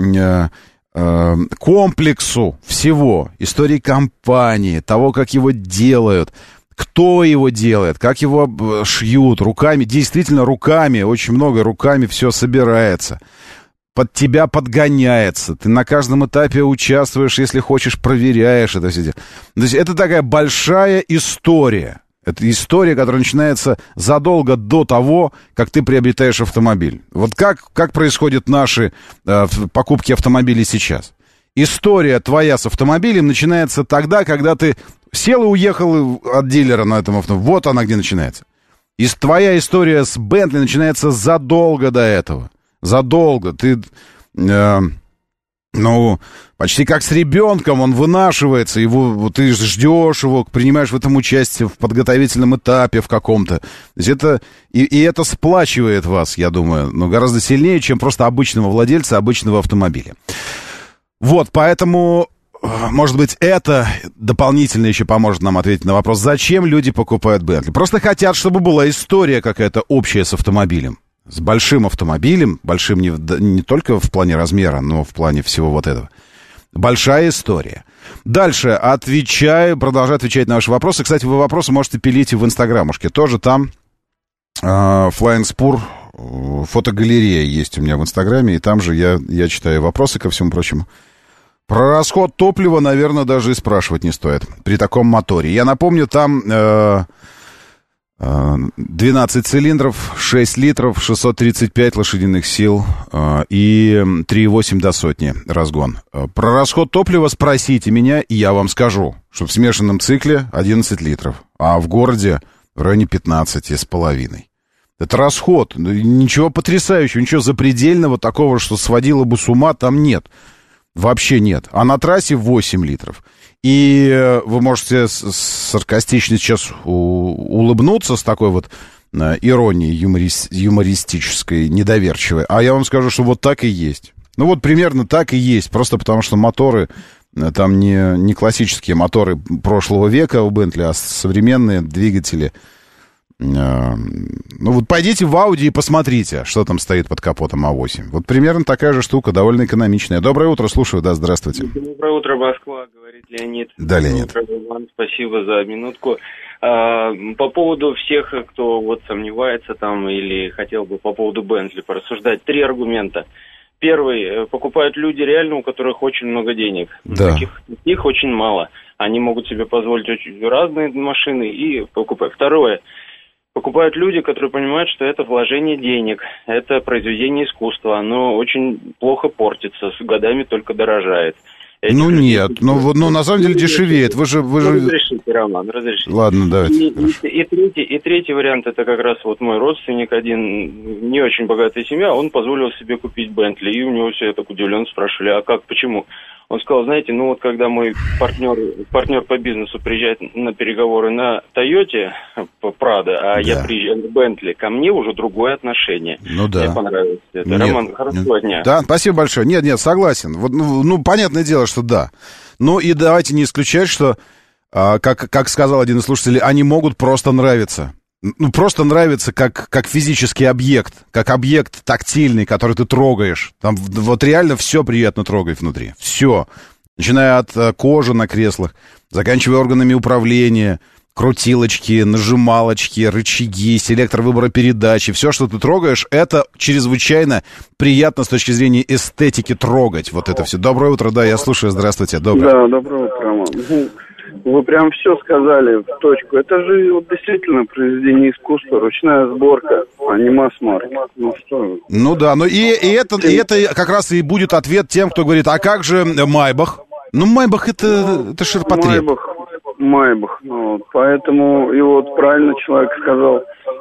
комплексу всего. Истории компании, того, как его делают, кто его делает, как его шьют руками. Действительно руками, очень много руками все собирается. Под тебя подгоняется. Ты на каждом этапе участвуешь, если хочешь, проверяешь это все. То есть это такая большая история. Это история, которая начинается задолго до того, как ты приобретаешь автомобиль. Вот как происходят наши покупки автомобилей сейчас? История твоя с автомобилем начинается тогда, когда ты сел и уехал от дилера на этом автомобиле. Вот она где начинается. И твоя история с Бентли начинается задолго до этого. Задолго. Ты, почти как с ребенком, он вынашивается, его, ты ждешь его, принимаешь в этом участие в подготовительном этапе в каком-то. То есть это, и это сплачивает вас, я думаю, гораздо сильнее, чем просто обычного владельца обычного автомобиля. Вот, поэтому, может быть, это дополнительно еще поможет нам ответить на вопрос, зачем люди покупают Бентли. Просто хотят, чтобы была история какая-то общая с автомобилем. С большим автомобилем, большим не только в плане размера, но в плане всего вот этого. Большая история. Дальше продолжаю отвечать на ваши вопросы. Кстати, вы вопросы можете пилить и в инстаграмушке. Тоже там Flying Spur фотогалерея есть у меня в инстаграме, и там же я читаю вопросы ко всему прочему. Про расход топлива, наверное, даже и спрашивать не стоит при таком моторе. Я напомню, там 12 цилиндров, 6 литров, 635 лошадиных сил и 3,8 до сотни разгон. Про расход топлива спросите меня, и я вам скажу, что в смешанном цикле 11 литров, а в городе в районе 15,5. Это расход. Ничего потрясающего, ничего запредельного такого, что сводило бы с ума, там нет. Вообще нет. А на трассе 8 литров. И вы можете саркастично сейчас улыбнуться с такой вот иронией юмористической, недоверчивой. А я вам скажу, что вот так и есть. Ну вот примерно так и есть. Просто потому что моторы, там не классические моторы прошлого века у Бентли, а современные двигатели. Ну вот пойдите в Audi и посмотрите, что там стоит под капотом А8. Вот примерно такая же штука, довольно экономичная. Доброе утро, слушаю, да, здравствуйте. Доброе утро, Москва, говорит Леонид. Да, Леонид. Доброе утро, Иван, спасибо за минутку. По поводу всех, кто вот сомневается там или хотел бы по поводу Бентли порассуждать, 3 аргумента. Первый, покупают люди реально, у которых очень много денег. Да. Их очень мало. Они могут себе позволить очень разные машины и покупать. Второе. Покупают люди, которые понимают, что это вложение денег, это произведение искусства, оно очень плохо портится, с годами только дорожает. Нет, на самом деле дешевеет. Вы же... Разрешите, Роман, разрешите. Ладно, давайте. И третий вариант, это как раз вот мой родственник, один не очень богатая семья, он позволил себе купить Бентли, и у него все так удивленно спрашивали, а как, почему? Он сказал, знаете, когда мой партнер по бизнесу приезжает на переговоры на Тойоте, Прадо, а я приезжаю на Бентли, ко мне уже другое отношение. Ну да. Мне понравилось это. Нет, Роман, хорошего дня. Да, спасибо большое. Нет, согласен. Вот, понятное дело, что да. Ну и давайте не исключать, что, как сказал один из слушателей, они могут просто нравиться. Просто нравится как физический объект, как объект тактильный, который ты трогаешь. Там вот реально все приятно трогать внутри. Все. Начиная от кожи на креслах, заканчивая органами управления, крутилочки, нажималочки, рычаги, селектор выбора передачи, все, что ты трогаешь, это чрезвычайно приятно с точки зрения эстетики трогать вот это все. Доброе утро, да, я слушаю, здравствуйте. Доброе. Да, доброе утро, Роман. Вы прям все сказали в точку. Это же вот действительно произведение искусства, ручная сборка, а не масс-маркет. Ну что? Ну да, но и это как раз и будет ответ тем, кто говорит, а как же Майбах? Ну, Майбах это ширпотреб. Майбах. Вот. Поэтому и вот правильно человек сказал,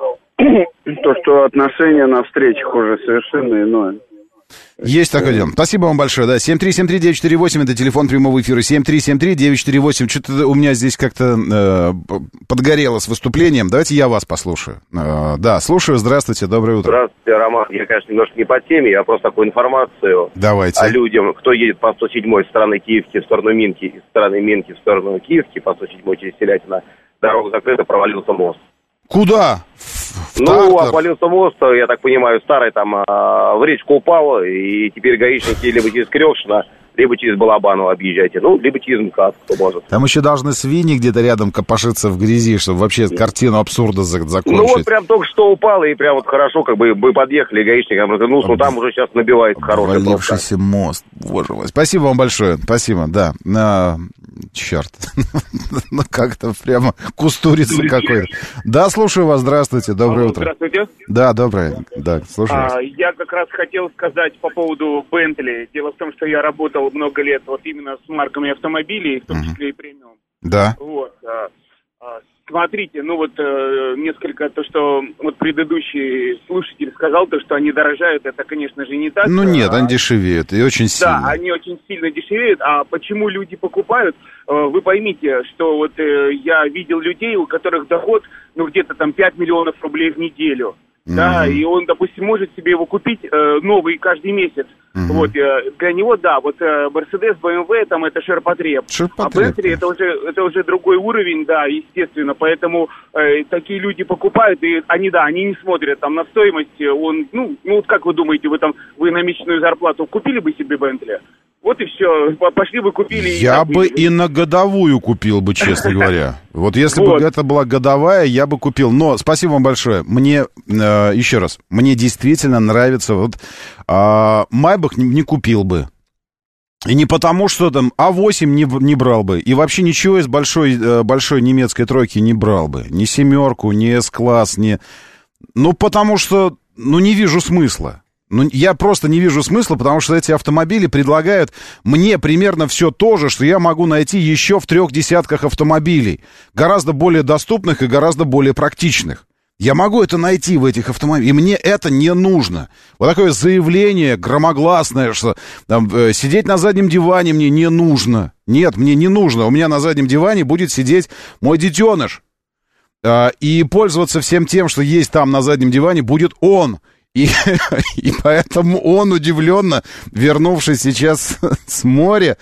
то, что отношение на встречах уже совершенно иное. Есть такое дело. Спасибо вам большое, да. 7373948, это телефон прямого эфира. 7373948. Что-то у меня здесь как-то подгорело с выступлением. Давайте я вас послушаю. Да, слушаю. Здравствуйте, доброе утро. Здравствуйте, Роман. Я, конечно, немножко не по теме, я просто такую информацию о людям, кто едет по 107-й с стороны Киевки в сторону Минки, и с стороны Минки в сторону Киевки, по 107-й через Телятина, дорога закрыта, провалился мост. Куда? Обвалился мост, я так понимаю, старый там в речку упал, и теперь гаишники либо через Крёкшина, либо через Балабаново объезжайте, либо через МКАД, кто может. Там еще должны свиньи где-то рядом копошиться в грязи, чтобы вообще картину абсурда закончить. Ну вот прям только что упало, и прям вот хорошо, как бы мы подъехали, гаишникам развернулся, но там уже сейчас набивается хороший пробка. Обвалившийся мост, боже мой. Спасибо вам большое, спасибо, да. Черт, ну как-то прямо кустурица какой-то. Да, слушаю вас, здравствуйте, доброе утро. Здравствуйте. Да, доброе, да, слушаю вас. Я как раз хотел сказать по поводу Бентли. Дело в том, что я работал много лет вот именно с марками автомобилей, в том числе и премиум. Да. Вот. Смотрите, несколько то, что вот предыдущий слушатель сказал, то, что они дорожают, это, конечно же, не так. Ну нет, они дешевеют, и очень сильно. Да, они очень сильно дешевеют, а почему люди покупают? Вы поймите, что вот я видел людей, у которых доход, где-то там 5 миллионов рублей в неделю. Да, и он, допустим, может себе его купить новый каждый месяц. Вот, для него, да, вот Mercedes, BMW, там это ширпотреб. А Bentley это уже другой уровень, да, естественно. Поэтому такие люди покупают, и они не смотрят там на стоимость. Как вы думаете, вы на месячную зарплату купили бы себе Bentley? Вот и все, пошли бы купили. Я бы и на годовую купил бы, честно говоря. Вот если бы это была годовая, я бы купил. Но спасибо вам большое. Мне, еще раз, мне действительно нравится. Майбах не купил бы. И не потому, что там А8 не брал бы. И вообще ничего из большой немецкой тройки не брал бы. Ни семерку, ни С-класс, ни... потому что, не вижу смысла. Я просто не вижу смысла, потому что эти автомобили предлагают мне примерно все то же, что я могу найти еще в 3 десятках автомобилей. Гораздо более доступных и гораздо более практичных. Я могу это найти в этих автомобилях, и мне это не нужно. Вот такое заявление громогласное, что там, сидеть на заднем диване мне не нужно. Нет, мне не нужно. У меня на заднем диване будет сидеть мой детеныш. И пользоваться всем тем, что есть там на заднем диване, будет он. И поэтому он удивленно, вернувшись сейчас с моря,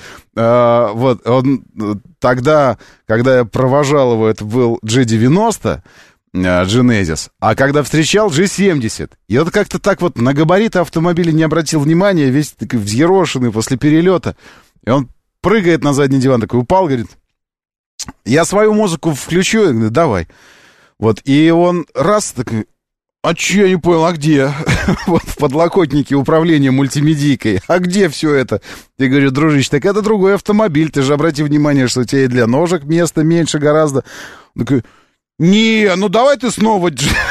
он тогда, когда я провожал его, это был G90, Genesis, а когда встречал G70. И вот как-то так вот на габариты автомобиля не обратил внимания, весь такой взъерошенный после перелета. И он прыгает на задний диван, такой упал, говорит, я свою музыку включу, я говорю, давай. Вот, и он раз такой... я не понял, а где? Вот в подлокотнике управления мультимедийкой. А где все это? Я говорю, дружище, так это другой автомобиль. Ты же обрати внимание, что у тебя и для ножек места меньше гораздо. Он такой, давай ты снова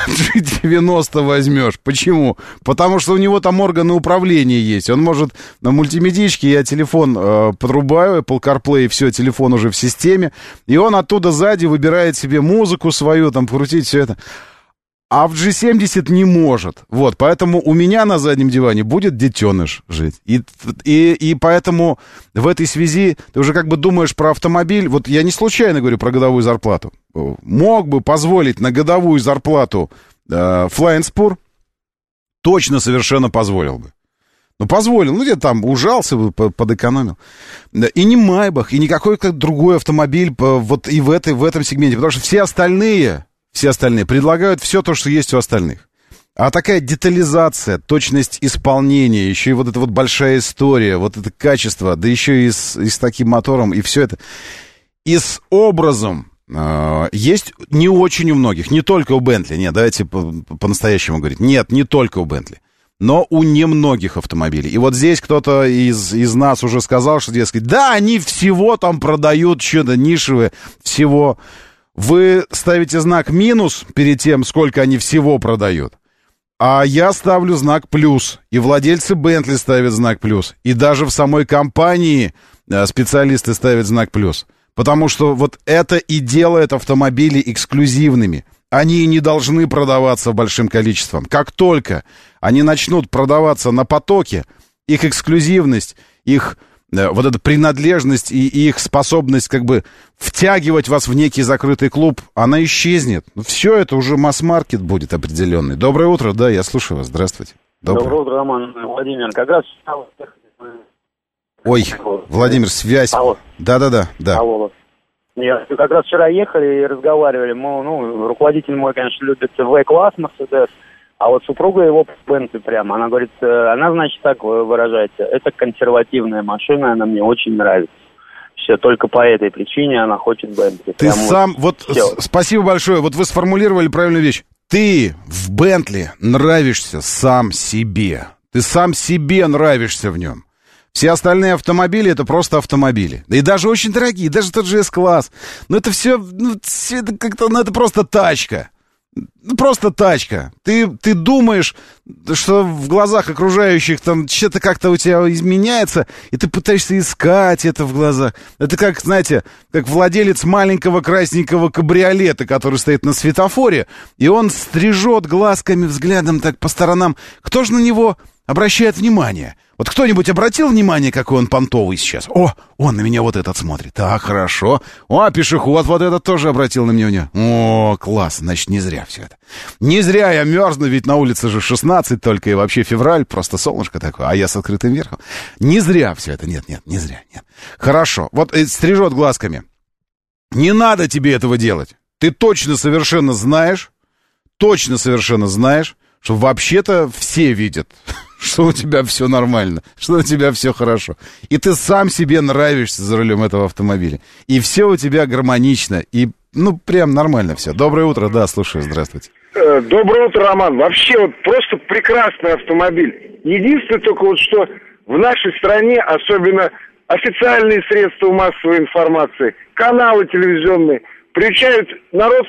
G90 возьмешь. Почему? Потому что у него там органы управления есть. Он может на мультимедийке, я телефон подрубаю, Apple CarPlay, все, телефон уже в системе. И он оттуда сзади выбирает себе музыку свою, там, крутить все это. А в G70 не может. Вот, поэтому у меня на заднем диване будет детеныш жить. И поэтому в этой связи ты уже как бы думаешь про автомобиль. Вот я не случайно говорю про годовую зарплату. Мог бы позволить на годовую зарплату Flying Spur, точно совершенно позволил бы. Позволил, где-то там ужался бы, подэкономил. И не Майбах, и никакой другой автомобиль вот и в этом сегменте. Потому что все остальные предлагают все то, что есть у остальных. А такая детализация, точность исполнения, еще и вот эта вот большая история, вот это качество, да еще и с таким мотором, и все это. И с образом, Есть не очень у многих, не только у Бентли, нет, давайте по-настоящему говорить, нет, не только у Бентли, но у немногих автомобилей. И вот здесь кто-то из нас уже сказал, что, дескать, да, они всего там продают, что-то нишевое, всего. Вы ставите знак минус перед тем, сколько они всего продают. А я ставлю знак плюс. И владельцы Бентли ставят знак плюс. И даже в самой компании специалисты ставят знак плюс. Потому что вот это и делает автомобили эксклюзивными. Они не должны продаваться большим количеством. Как только они начнут продаваться на потоке, их эксклюзивность, их вот эта принадлежность и их способность как бы втягивать вас в некий закрытый клуб, она исчезнет. Все это уже масс-маркет будет определенный. Доброе утро, да, я слушаю вас. Здравствуйте. Доброе утро, Роман. Владимир, как раз... Ой, Владимир, связь. Алло. Да. Алло. Я как раз вчера ехали и разговаривали. Руководитель мой, конечно, любит В-класс Мерседес, а вот супруга его Бентли прямо. Она говорит, она, значит, так выражается. Это консервативная машина, она мне очень нравится. Все, только по этой причине она хочет Бентли. Ты прямо сам, спасибо большое. Вот вы сформулировали правильную вещь. Ты в Бентли нравишься сам себе. Ты сам себе нравишься в нем. Все остальные автомобили — это просто автомобили. И даже очень дорогие, даже тот же S-класс. Но это все, это как-то, это просто тачка. Просто тачка. Ты думаешь, что в глазах окружающих там что-то как-то у тебя изменяется, и ты пытаешься искать это в глазах. Это как, знаете, как владелец маленького красненького кабриолета, который стоит на светофоре, и он стрижет глазками, взглядом так по сторонам. Кто же на него обращает внимание? Вот кто-нибудь обратил внимание, какой он понтовый сейчас? О, он на меня вот этот смотрит. Так, хорошо. О, пешеход вот этот тоже обратил на меня внимание. О, класс, значит, не зря все это. Не зря я мерзну, ведь на улице же 16 только, и вообще февраль, просто солнышко такое, а я с открытым верхом. Не зря все это, нет, не зря, нет. Хорошо, вот стрижет глазками. Не надо тебе этого делать. Ты точно совершенно знаешь, что вообще-то все видят, что у тебя все нормально, что у тебя все хорошо. И ты сам себе нравишься за рулем этого автомобиля. И все у тебя гармонично. И, прям нормально все. Доброе утро, да, слушаю, здравствуйте. Доброе утро, Роман. Вообще, просто прекрасный автомобиль. Единственное только что в нашей стране, особенно официальные средства массовой информации, каналы телевизионные, приучают народ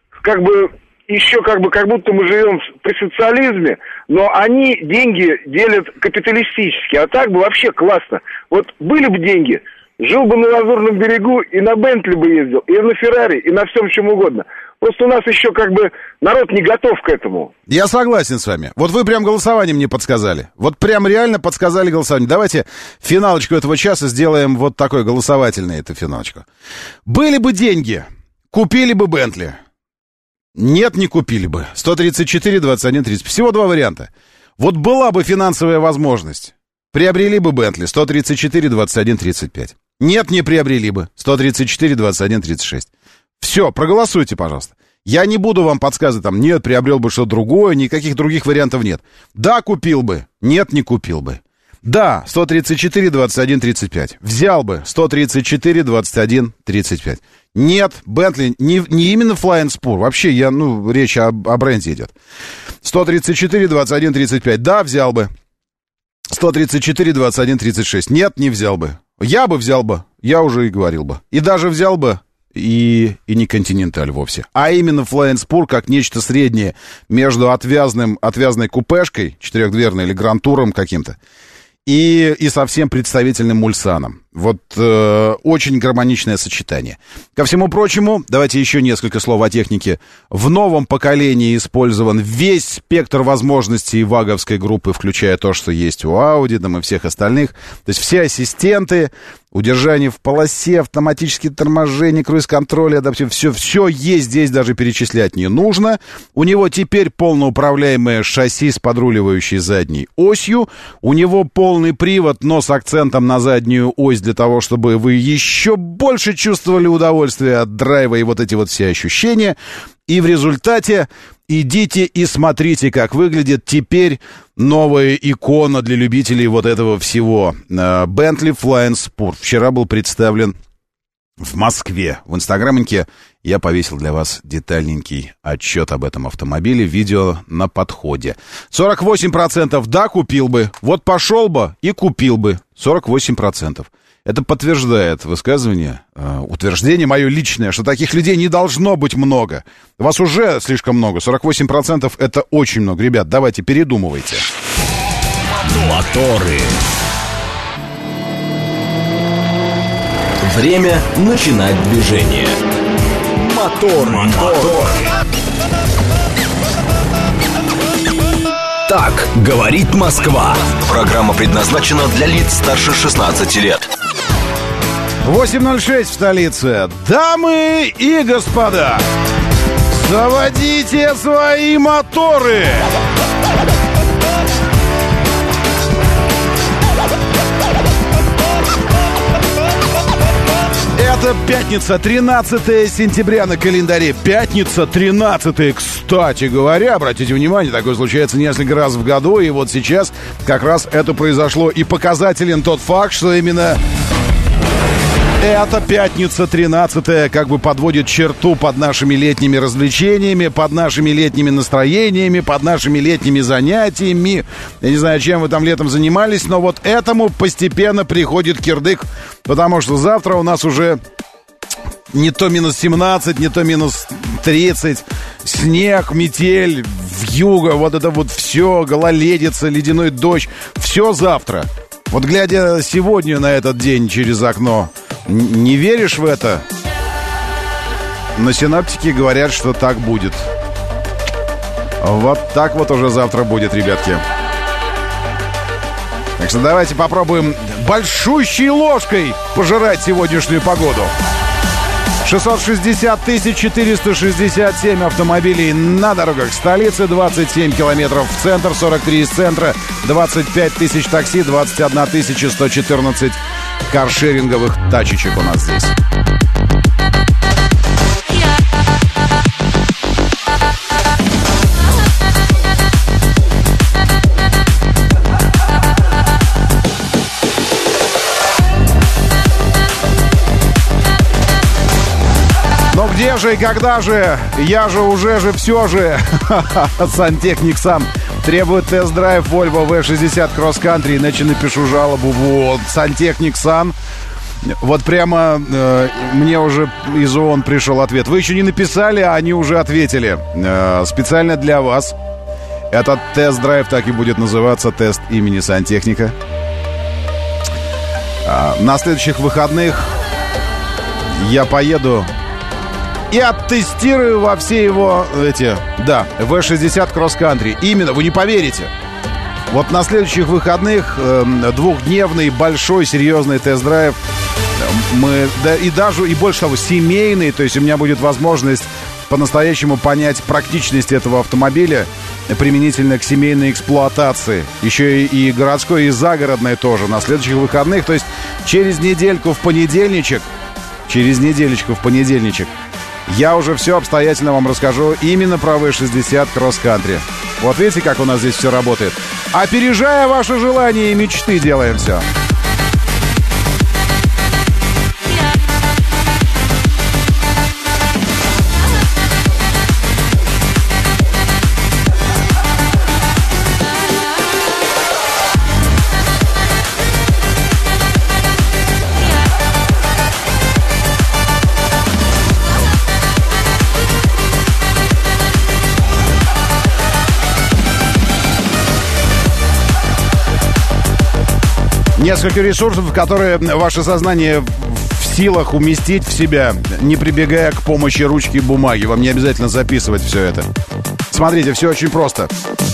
как будто мы живем при социализме, но они деньги делят капиталистически, а так бы вообще классно. Вот были бы деньги, жил бы на Лазурном берегу и на Бентли бы ездил, и на Феррари, и на всем чем угодно. Просто у нас еще народ не готов к этому. Я согласен с вами. Вот вы прям голосованием мне подсказали. Вот прям реально подсказали голосование. Давайте финалочку этого часа сделаем вот такой голосовательной, эту финалочку. Были бы деньги, купили бы Бентли. Нет, не купили бы. 134, 21, 30. Всего два варианта. Вот была бы финансовая возможность. Приобрели бы Бентли. 134, 21, 35. Нет, не приобрели бы. 134, 21, 36. Все, проголосуйте, пожалуйста. Я не буду вам подсказывать, нет, приобрел бы что-то другое, никаких других вариантов нет. Да, купил бы. Нет, не купил бы. Да, 134, 21, 35. Взял бы 134, 21, 35. Нет, Бентли, не именно Flying Spur. Вообще, речь о бренде идет. 134, 21, 35. Да, взял бы. 134, 21, 36. Нет, не взял бы. Я бы взял бы. Я уже и говорил бы. И даже взял бы и не Континенталь вовсе. А именно Flying Spur как нечто среднее между отвязной купешкой, четырехдверной или гранд-туром каким-то, и совсем представительным Мульсаном. Вот очень гармоничное сочетание. Ко всему прочему, давайте еще несколько слов о технике. В новом поколении использован весь спектр возможностей ваговской группы, включая то, что есть у Audi и всех остальных. То есть все ассистенты, удержание в полосе, автоматические торможения, круиз-контроль, все есть здесь, даже перечислять не нужно. У него теперь полноуправляемое шасси с подруливающей задней осью. У него полный привод, но с акцентом на заднюю ось, для того, чтобы вы еще больше чувствовали удовольствие от драйва и вот эти вот все ощущения. И в результате идите и смотрите, как выглядит теперь новая икона для любителей вот этого всего. Bentley Flying Spur. Вчера был представлен в Москве. В инстаграминке Я повесил для вас детальненький отчет об этом автомобиле. Видео на подходе. 48% да, купил бы. Вот пошел бы и купил бы. 48%. Это подтверждает высказывание, утверждение мое личное, что таких людей не должно быть много. Вас уже слишком много. 48% это очень много. Ребят, давайте передумывайте. Моторы. Время начинать движение. Мотор. Так говорит Москва. Программа предназначена для лиц старше 16 лет. 8:06 в столице. Дамы и господа, заводите свои моторы. Это пятница, 13 сентября на календаре. Пятница, 13. Кстати говоря, обратите внимание, такое случается несколько раз в году. И вот сейчас как раз это произошло. И показателен тот факт, что именно эта пятница, 13 как бы подводит черту под нашими летними развлечениями, под нашими летними настроениями, под нашими летними занятиями. Я не знаю, чем вы там летом занимались, но вот этому постепенно приходит кирдык, потому что завтра у нас уже не то минус 17, не то минус 30, снег, метель, вьюга, вот это вот все, гололедица, ледяной дождь, все завтра. Вот глядя сегодня на этот день через окно, не веришь в это? Но синоптики говорят, что так будет. Вот так вот уже завтра будет, ребятки. Так что давайте попробуем большущей ложкой пожирать сегодняшнюю погоду. 660 467 автомобилей на дорогах столицы, 27 километров в центр, 43 из центра, 25 тысяч такси, 21 114 каршеринговых тачечек у нас здесь. Но где же и когда же? Я же уже же все же. Сантехник сам требует тест-драйв Volvo V60 Cross Country, иначе напишу жалобу. Вот, сантехник Сан. Вот прямо мне уже из ООН пришел ответ. Вы еще не написали, а они уже ответили. Специально для вас. Этот тест-драйв так и будет называться, тест имени сантехника. На следующих выходных я поеду и оттестирую во все его V60 Cross Country. Именно, вы не поверите. Вот на следующих выходных двухдневный, большой, серьезный тест-драйв. И больше того, семейный. То есть у меня будет возможность по-настоящему понять практичность этого автомобиля применительно к семейной эксплуатации. Еще и городской, и загородной тоже. На следующих выходных, то есть через недельку в понедельничек, я уже все обстоятельно вам расскажу именно про V60 Cross Country. Вот видите, как у нас здесь все работает. Опережая ваши желания и мечты, делаем все. Несколько ресурсов, которые ваше сознание в силах уместить в себя, не прибегая к помощи ручки и бумаги. Вам не обязательно записывать все это. Смотрите, все очень просто.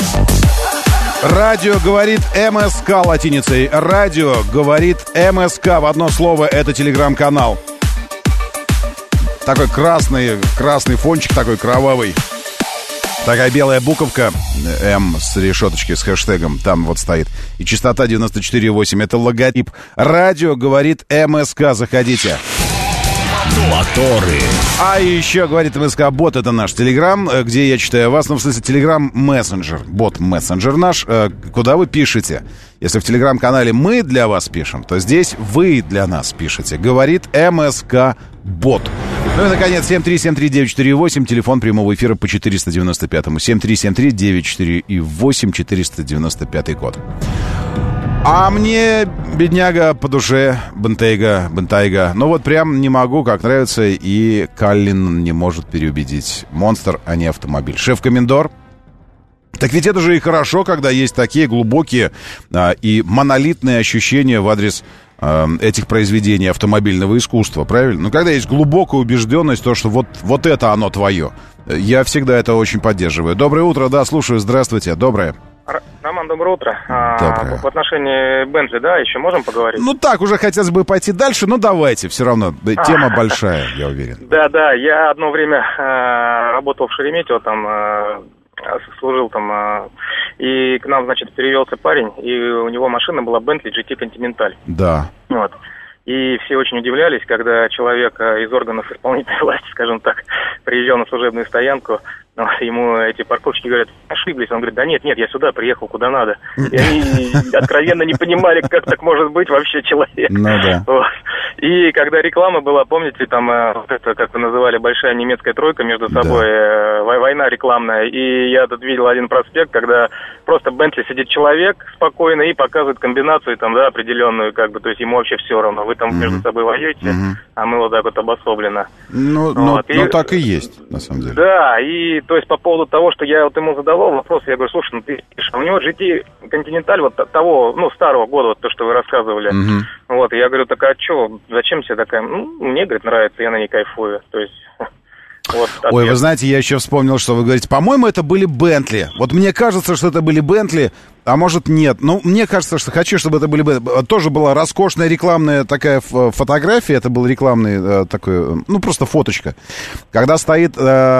Радио говорит МСК латиницей. Радио говорит МСК в одно слово. Это телеграм-канал. Такой красный фончик, такой кровавый. Такая белая буковка М с решеточки, с хэштегом. Там вот стоит. И частота 94,8. Это логотип. Радио говорит МСК. Заходите. Моторы. А еще, говорит МСК-бот, это наш Телеграм, где я читаю вас, ну, в смысле, Телеграм-мессенджер, бот-мессенджер наш, куда вы пишете. Если в Телеграм-канале мы для вас пишем, то здесь вы для нас пишете. Говорит МСК-бот. Ну и, наконец, 7373948, телефон прямого эфира по 495-му. 7373948, 495 код. А мне, бедняга, по душе, Бентайга. Ну вот прям не могу, как нравится, и Каллин не может переубедить. Монстр, а не автомобиль. Шеф-комендор. Так ведь это же и хорошо, когда есть такие глубокие и монолитные ощущения в адрес этих произведений автомобильного искусства, правильно? Ну, когда есть глубокая убежденность, то, что вот это оно твое. Я всегда это очень поддерживаю. Доброе утро, да, слушаю, здравствуйте, доброе. Роман, доброе утро. Доброе. В отношении Бентли, да, еще можем поговорить? Ну так, уже хотелось бы пойти дальше, но давайте, все равно, тема большая, я уверен. Да, я одно время работал в Шереметьево, там служил там, и к нам, значит, перевелся парень, и у него машина была Bentley GT Continental. Да. Вот. И все очень удивлялись, когда человек из органов исполнительной власти, скажем так, приезжал на служебную стоянку, ему эти парковщики говорят, ошиблись. Он говорит, да нет, я сюда приехал, куда надо. И они откровенно не понимали, как так может быть вообще человек. Ну да. Вот. И когда реклама была, помните, там, вот это, как вы называли, большая немецкая тройка между собой, война рекламная. И я тут видел один проспект, когда просто в Бентли сидит человек спокойно и показывает комбинацию там, да, определенную, как бы, то есть ему вообще все равно. Вы там между собой воюете, а мы вот так вот обособленно. Ну, вот. Ну, так и есть, на самом деле. Да, и то есть по поводу того, что я вот ему задавал вопрос, я говорю, слушай, ну ты у него GT Continental вот того, ну, старого года, вот то, что вы рассказывали. Вот, и я говорю, так а что, зачем тебе такая? Ну, мне, говорит, нравится, я на ней кайфую. То есть... Вот, ой, вы знаете, я еще вспомнил, что вы говорите. По-моему, это были Бентли. Вот мне кажется, что это были Бентли, а может нет. Ну, мне кажется, что хочу, чтобы это были Бентли. Тоже была роскошная рекламная такая фотография. Это был рекламный такой, ну, просто фоточка. Когда стоит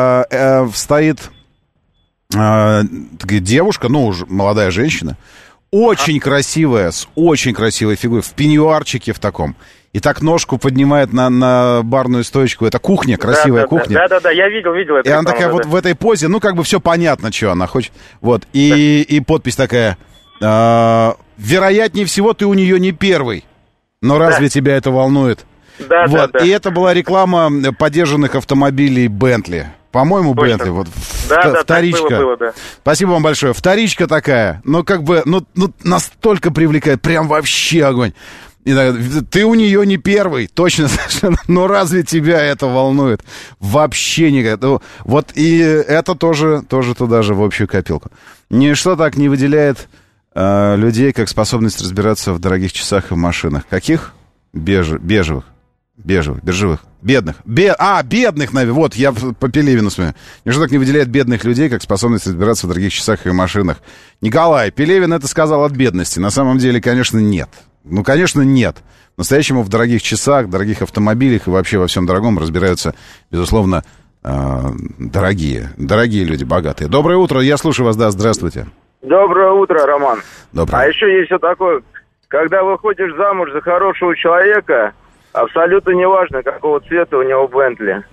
девушка, ну, уже молодая женщина, очень красивая, с очень красивой фигурой, в пеньюарчике в таком. И так ножку поднимает на барную стоечку. Это кухня, красивая кухня. Да, я видел это. И она такая вот в этой позе, ну, как бы все понятно, что она хочет. Вот, и подпись такая, вероятнее всего, ты у нее не первый. Но разве тебя это волнует? Да. И это была реклама подержанных автомобилей Бентли. По-моему, Бентли. Вот, вторичка. Было, да. Спасибо вам большое. Вторичка такая, ну, как бы, ну настолько привлекает, прям вообще огонь. И, ты у нее не первый, точно совершенно. Но разве тебя это волнует? Вообще никак. Ну, вот и это тоже туда же в общую копилку. Ничто так не выделяет людей, как способность разбираться в дорогих часах и машинах. Каких? Бежевых. Бедных. Бедных, наверное. Вот, я по Пелевину смотрю. Ничто так не выделяет бедных людей, как способность разбираться в дорогих часах и машинах. Николай, Пелевин это сказал от бедности. На самом деле, конечно, нет. Ну, конечно, нет. По-настоящему в дорогих часах, дорогих автомобилях и вообще во всем дорогом разбираются, безусловно, дорогие люди, богатые. Доброе утро, я слушаю вас, да, здравствуйте. Доброе утро, Роман. Доброе. А еще есть вот такое, когда выходишь замуж за хорошего человека, абсолютно неважно, какого цвета у него Бентли.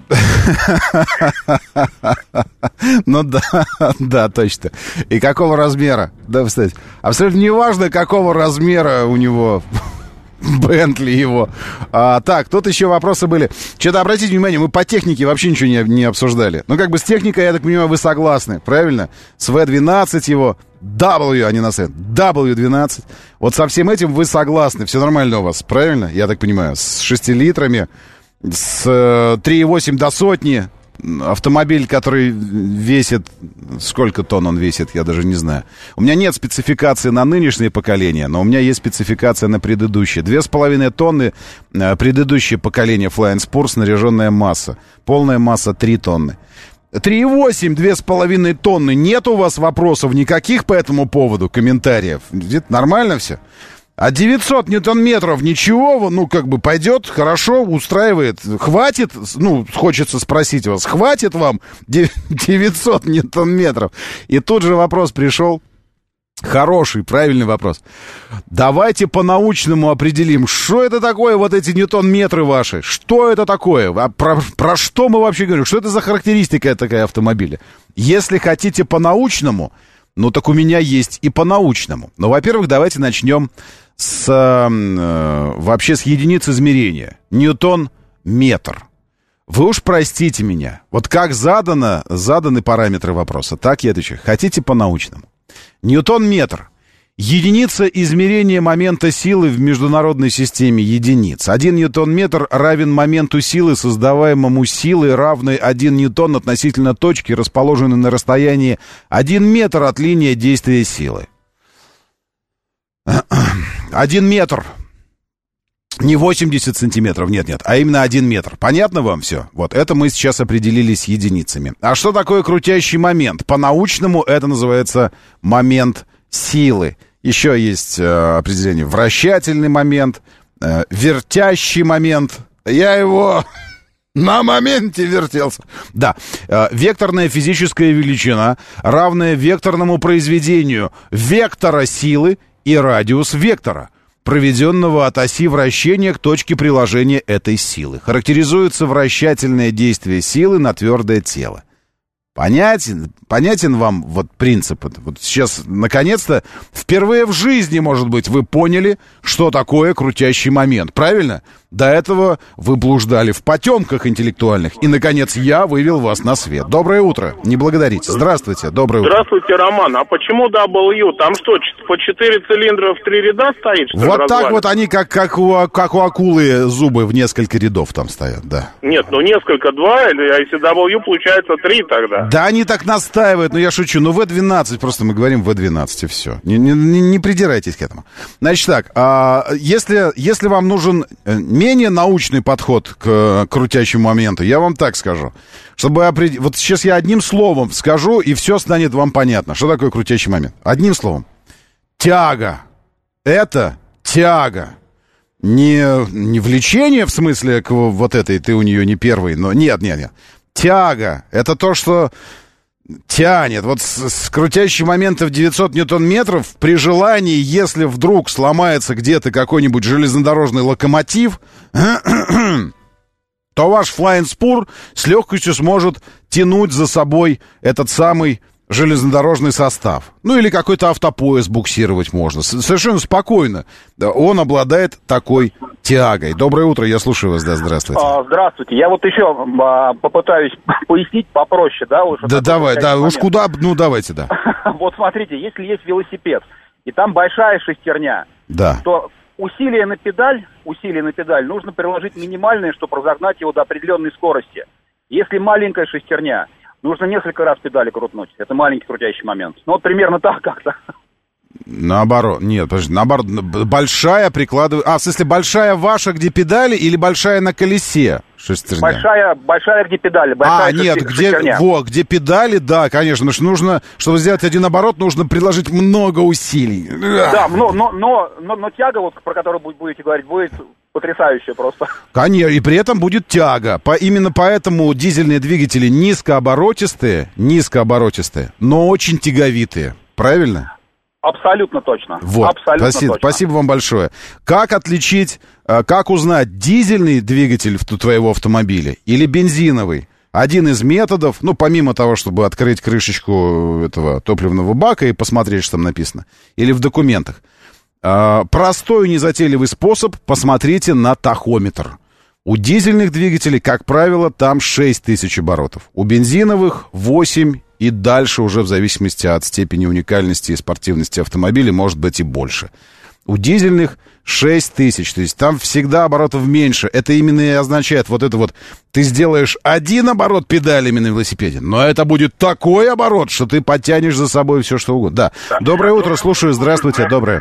Ну да, точно. И какого размера. Да, кстати. Абсолютно неважно, какого размера у него Бентли его. Так, тут еще вопросы были. Что-то обратите внимание, мы по технике вообще ничего не обсуждали. Ну, как бы с техникой, я так понимаю, вы согласны, правильно? С V12 его, W, а не на S, W12. Вот со всем этим вы согласны, все нормально у вас, правильно? Я так понимаю, с 6 литрами, с 3,8 до сотни. Автомобиль, который весит... Сколько тонн он весит, я даже не знаю. У меня нет спецификации на нынешнее поколение, но у меня есть спецификация на предыдущее. 2,5 тонны предыдущее поколение Flying Spur, снаряженная масса. Полная масса 3 тонны. 3,8, 2,5 тонны. Нет у вас вопросов никаких по этому поводу, комментариев? Нормально все? А 900 ньютон-метров ничего, ну, как бы пойдет, хорошо, устраивает. Хватит, ну, хочется спросить вас, хватит вам 900 ньютон-метров? И тут же вопрос пришел Хороший, правильный вопрос. Давайте по-научному определим, что это такое, вот эти ньютон-метры ваши. Что это такое? Про что мы вообще говорим? Что это за характеристика такая автомобиля? Если хотите по-научному, ну так у меня есть и по-научному. Но, во-первых, давайте начнем вообще с единиц измерения. Ньютон-метр. Вы уж простите меня. Вот как заданы параметры вопроса, так я отвечаю. Хотите по-научному? Ньютон-метр. Единица измерения момента силы в международной системе единиц. 1 ньютон-метр равен моменту силы, создаваемому силой, равной 1 ньютон относительно точки, расположенной на расстоянии 1 метр от линии действия силы. 1 метр. Не 80 сантиметров, нет, а именно 1 метр. Понятно вам все? Вот это мы сейчас определили с единицами. А что такое крутящий момент? По-научному это называется момент силы. Еще есть определение вращательный момент, вертящий момент. Я его на моменте вертелся. Да, векторная физическая величина, равная векторному произведению вектора силы и радиус вектора, проведенного от оси вращения к точке приложения этой силы. Характеризуется вращательное действие силы на твердое тело. Понятен вам вот принцип? Вот сейчас, наконец-то, впервые в жизни, может быть, вы поняли, что такое крутящий момент. Правильно? До этого вы блуждали в потемках интеллектуальных. И, наконец, я вывел вас на свет. Доброе утро. Не благодарите. Здравствуйте. Доброе утро. Здравствуйте, Роман. А почему W? Там что, по 4 цилиндра в 3 ряда стоит? Что вот так вот они, как у акулы, зубы в несколько рядов там стоят, да. Нет, ну несколько, 2, а если W, получается 3 тогда. Да, они так настаивают, но я шучу. Ну, V12, просто мы говорим V12, и все. Не придирайтесь к этому. Значит так, если вам нужен менее научный подход к крутящему моменту, я вам так скажу. Чтобы определить... Вот сейчас я одним словом скажу, и все станет вам понятно. Что такое крутящий момент? Одним словом. Тяга. Это тяга. Не влечение, в смысле, к вот этой, ты у нее не первый, но нет. Тяга. Это то, что тянет. Вот с крутящим моментом 900 ньютон-метров при желании, если вдруг сломается где-то какой-нибудь железнодорожный локомотив, то ваш Flying Spur с легкостью сможет тянуть за собой этот самый железнодорожный состав. Ну, или какой-то автопоезд буксировать можно. Совершенно спокойно. Он обладает такой тягой. Доброе утро, я слушаю вас, да, здравствуйте. Здравствуйте. Я вот еще попытаюсь пояснить попроще, да? Да, давай, да, момент. Уж куда, ну, давайте, да. Вот смотрите, если есть велосипед, и там большая шестерня, да, то усилие на педаль нужно приложить минимальное, чтобы разогнать его до определенной скорости. Если маленькая шестерня, нужно несколько раз педали крутнуть. Это маленький крутящий момент. Ну, вот примерно так как-то. Наоборот, нет, подожди, наоборот, большая прикладывает... в смысле, большая ваша, где педали, или большая на колесе шестерня? Большая, где педали, где педали, да, конечно, потому что нужно, чтобы сделать один оборот, нужно приложить много усилий. Да, но тяга, вот, про которую будете говорить, будет потрясающая просто. Конечно, и при этом будет тяга. Именно поэтому дизельные двигатели низкооборотистые, но очень тяговитые. Правильно? Абсолютно точно. Вот. Абсолютно точно. Спасибо вам большое. Как отличить, как узнать, дизельный двигатель твоего автомобиля или бензиновый? Один из методов, ну, помимо того, чтобы открыть крышечку этого топливного бака и посмотреть, что там написано, или в документах. Простой незатейливый способ, посмотрите на тахометр. У дизельных двигателей, как правило, там 6000 оборотов. У бензиновых 8 и дальше уже в зависимости от степени уникальности и спортивности автомобиля, может быть и больше. У дизельных 6000, то есть там всегда оборотов меньше. Это именно и означает вот это вот, ты сделаешь один оборот педалями на велосипеде, но это будет такой оборот, что ты подтянешь за собой все, что угодно. Да. Доброе утро, слушаю, здравствуйте, доброе.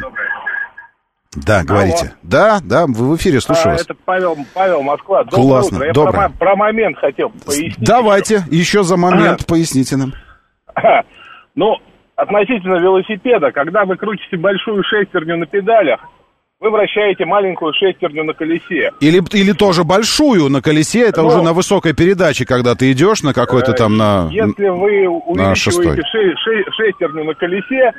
Да, говорите. Да, вы в эфире, слушаю вас. Это Павел, Москва. Доброе Классно, утро. доброе. Я про момент хотел пояснить. Давайте, еще за момент поясните нам. Ну, относительно велосипеда, когда вы крутите большую шестерню на педалях, вы вращаете маленькую шестерню на колесе. Или тоже большую на колесе, это уже на высокой передаче, когда ты идешь на какой-то там на... Если вы увеличиваете шестерню на колесе,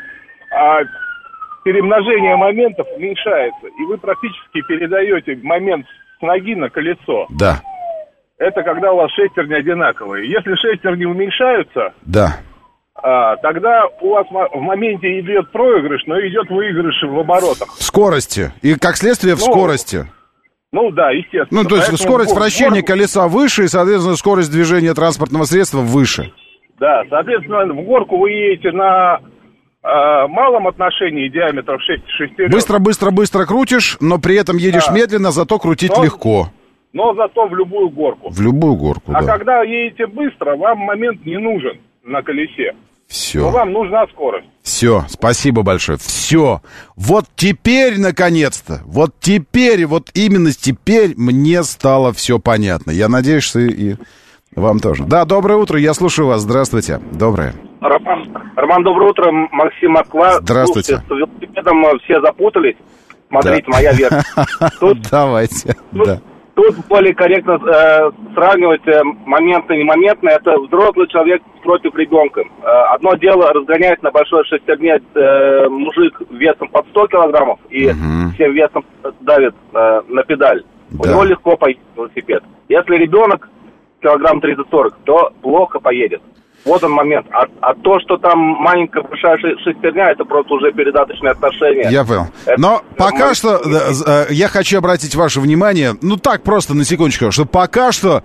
перемножение моментов уменьшается, и вы практически передаете момент с ноги на колесо. Да. Это когда у вас шестерни одинаковые. Если шестерни уменьшаются, да, тогда у вас в моменте идет проигрыш, но идет выигрыш в оборотах. В скорости. И, как следствие, в скорости. Ну, да, естественно. Ну, то есть скорость вращения колеса выше, и, соответственно, скорость движения транспортного средства выше. Да, соответственно, в горку вы едете на малом отношении диаметров 6 шестерен. Быстро крутишь, но при этом едешь медленно, зато крутить легко. Но зато в любую горку. В любую горку, да. А когда едете быстро, вам момент не нужен на колесе. Все. Но вам нужна скорость. Все, спасибо большое. Все. Вот теперь, наконец-то, вот именно теперь мне стало все понятно. Я надеюсь, что и вам тоже. Да, доброе утро, я слушаю вас. Здравствуйте. Доброе. Роман, доброе утро. Максим, Москва. Здравствуйте. Слушайте, с велосипедом все запутались. Смотрите, да. Моя версия. Давайте, да. Тут более корректно сравнивать моментно-немоментно. Это взрослый человек против ребенка. Одно дело разгоняет на большой шестерне мужик весом под 100 килограммов и всем весом давит на педаль. Да. У него легко поедет велосипед. Если ребенок килограмм 30-40, то плохо поедет. Вот он момент. А то, что там маленькая большая шестерня, это просто уже передаточные отношения. Я понял. Но пока что я хочу обратить ваше внимание, ну так просто на секундочку, что пока что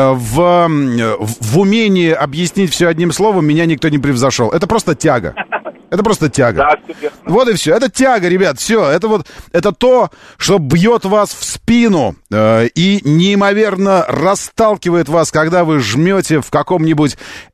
в умении объяснить все одним словом меня никто не превзошел. Это просто тяга. Это просто тяга. Да, вот и все. Это тяга, ребят. Все. Это то, что бьет вас в спину и неимоверно расталкивает вас, когда вы жмете в каком-нибудь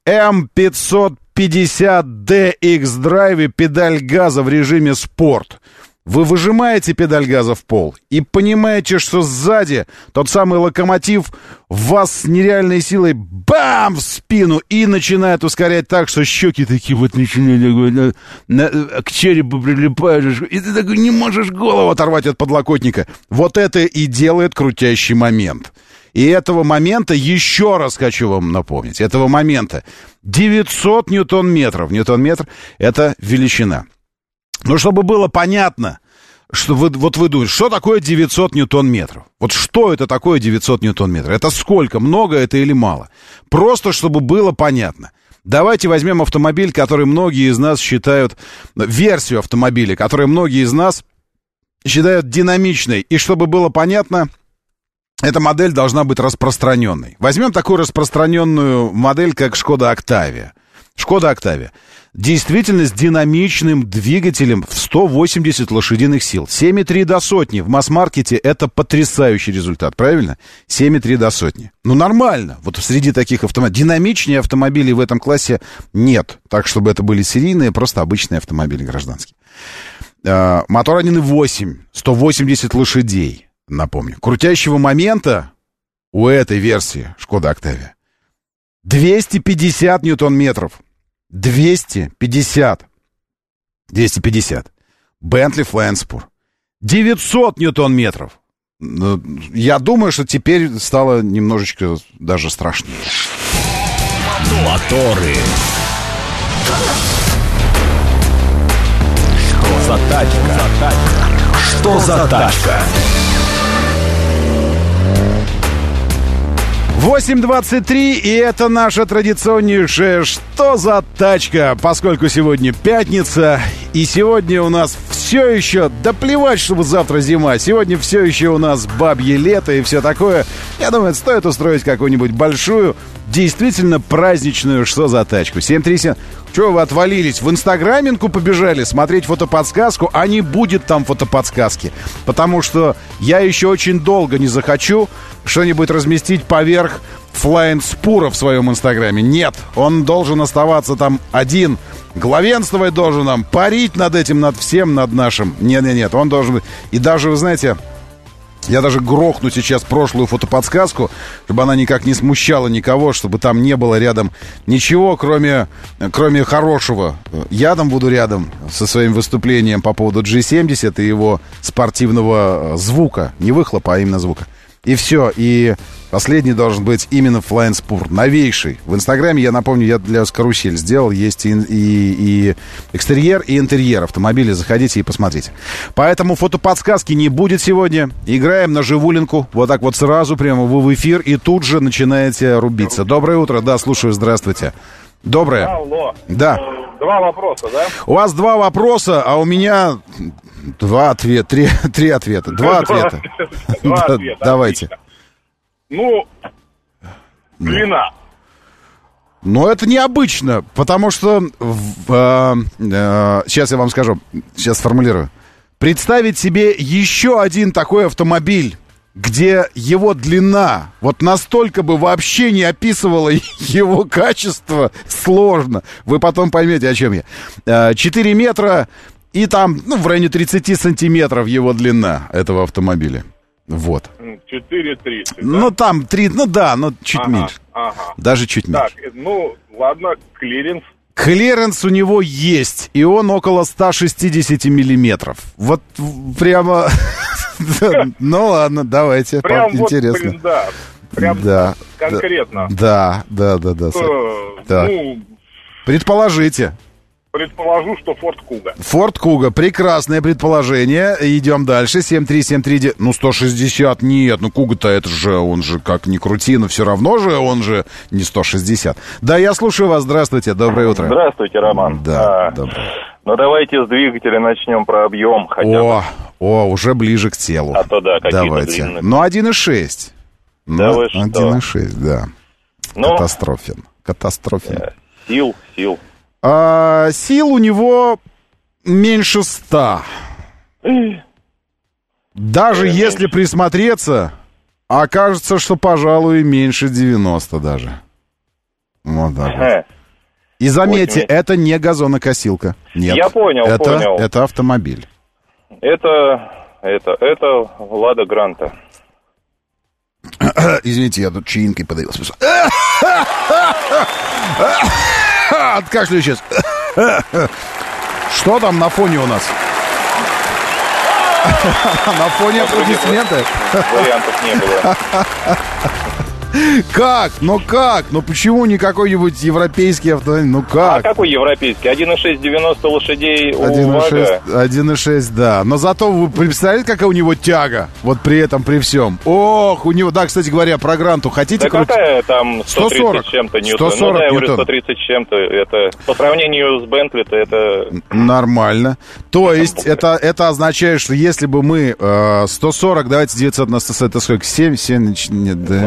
М550D X-драйве педаль газа в режиме спорт. Вы выжимаете педаль газа в пол и понимаете, что сзади тот самый локомотив вас с нереальной силой бам! В спину и начинает ускорять так, что щеки такие вот начинают к черепу прилипаешь, и ты такой не можешь голову оторвать от подлокотника. Вот это и делает крутящий момент. И этого момента, еще раз хочу вам напомнить, этого момента 900 ньютон-метров. Ньютон-метр — это величина. Но чтобы было понятно, что вы думаете, что такое 900 ньютон-метров? Вот что это такое 900 ньютон-метров? Это сколько? Много это или мало? Просто чтобы было понятно. Давайте возьмем автомобиль, который многие из нас считают, версию автомобиля, которую многие из нас считают динамичной. И чтобы было понятно, эта модель должна быть распространенной. Возьмем такую распространенную модель, как Шкода Октавия. Шкода Октавия. Действительно с динамичным двигателем в 180 лошадиных сил. 7,3 до сотни. В масс-маркете это потрясающий результат, правильно? 7,3 до сотни. Ну, нормально. Вот среди таких автомобилей. Динамичнее автомобилей в этом классе нет. Так, чтобы это были серийные, просто обычные автомобили гражданские. Мотор 1.8. 180 лошадей, напомню. Крутящего момента у этой версии Шкода Октавия 250 ньютон-метров. 250. Bentley Flying 900 ньютон-метров. Я думаю, что теперь стало немножечко даже страшнее. Моторы. Что за тачка? Что за тачка? 8:23, и это наша традиционнейшая «Что за тачка?», поскольку сегодня пятница, и сегодня у нас все еще, да плевать, чтобы завтра зима, сегодня все еще у нас бабье лето и все такое. Я думаю, стоит устроить какую-нибудь большую, действительно праздничную «Что за тачку?». 737. Чего вы отвалились? В инстаграминку побежали смотреть фотоподсказку, а не будет там фотоподсказки. Потому что я еще очень долго не захочу что-нибудь разместить поверх Flying Spur в своем инстаграме. Нет, он должен оставаться там один. Главенствовать должен нам, парить над этим, над всем, над нашим. Нет, он должен быть. И даже, вы знаете, я даже грохну сейчас прошлую фотоподсказку, чтобы она никак не смущала никого, чтобы там не было рядом ничего, кроме хорошего. Я там буду рядом со своим выступлением по поводу G70 и его спортивного звука. Не выхлопа, а именно звука. И все. И Последний должен быть именно Flying Spur, новейший. В Инстаграме, я напомню, я для вас карусель сделал. Есть и экстерьер, и интерьер автомобиля. Заходите и посмотрите. Поэтому фотоподсказки не будет сегодня. Играем на живулинку. Вот так вот сразу, прямо вы в эфир. И тут же начинаете рубиться. Доброе утро. Да, слушаю. Здравствуйте. Доброе. Алло. Да. 2 вопроса, да? У вас 2 вопроса, а у меня 2 ответа. 3 ответа. 2 ответа. 2 ответа. Давайте. Ну, длина. Но это необычно, потому что... сейчас я вам скажу, сейчас сформулирую. Представить себе еще один такой автомобиль, где его длина вот настолько бы вообще не описывала его качество, сложно. Вы потом поймете, о чем я. 4 метра и там, в районе 30 сантиметров его длина этого автомобиля. Вот. 4,30. Ну, там 3, чуть меньше. Даже чуть меньше. Так, ладно, клиренс. Клиренс у него есть, и он около 160 миллиметров. Вот прямо... Ну, ладно, давайте, интересно. Вот, да, прям конкретно. Да. Предположите. Предположу, что Форд Куга. Форд Куга, прекрасное предположение. Идем дальше. 7373. 160 нет. Куга-то это же, он же как ни крути, но все равно же он же не 160. Да, я слушаю вас. Здравствуйте, доброе утро. Здравствуйте, Роман. Да, доброе. Давайте с двигателя начнем про объем хотя бы. Уже ближе к телу. А то да, какие-то давайте. длинные. 1,6. Да вы что? 1,6, да. Катастрофен. Сил. Сил у него меньше 100. Даже если присмотреться, окажется, что, пожалуй, меньше 90 даже. Вот так вот. И заметьте, это не газонокосилка. Нет. Я понял. Это автомобиль. Это Лада Гранта. Извините, я тут чаинкой подавился. Откашлю сейчас. Что там на фоне у нас? На фоне аплодисменты. Вариантов не было. Как? Почему не какой-нибудь европейский автомобиль? Как? А какой европейский? 1,6, 90 лошадей у ВАГа? 1,6, да. Но зато вы представляете, какая у него тяга? Вот при этом, при всем. Ох, у него, да, кстати говоря, про Гранту хотите? Да какая там 130 с чем-то ньютон? 140 я ньютон. говорю, 130 с чем-то. Это, по сравнению с Бентли-то это... Нормально. То есть, это означает, что если бы мы 140, давайте 900 на 140, это сколько? 7, нет, да,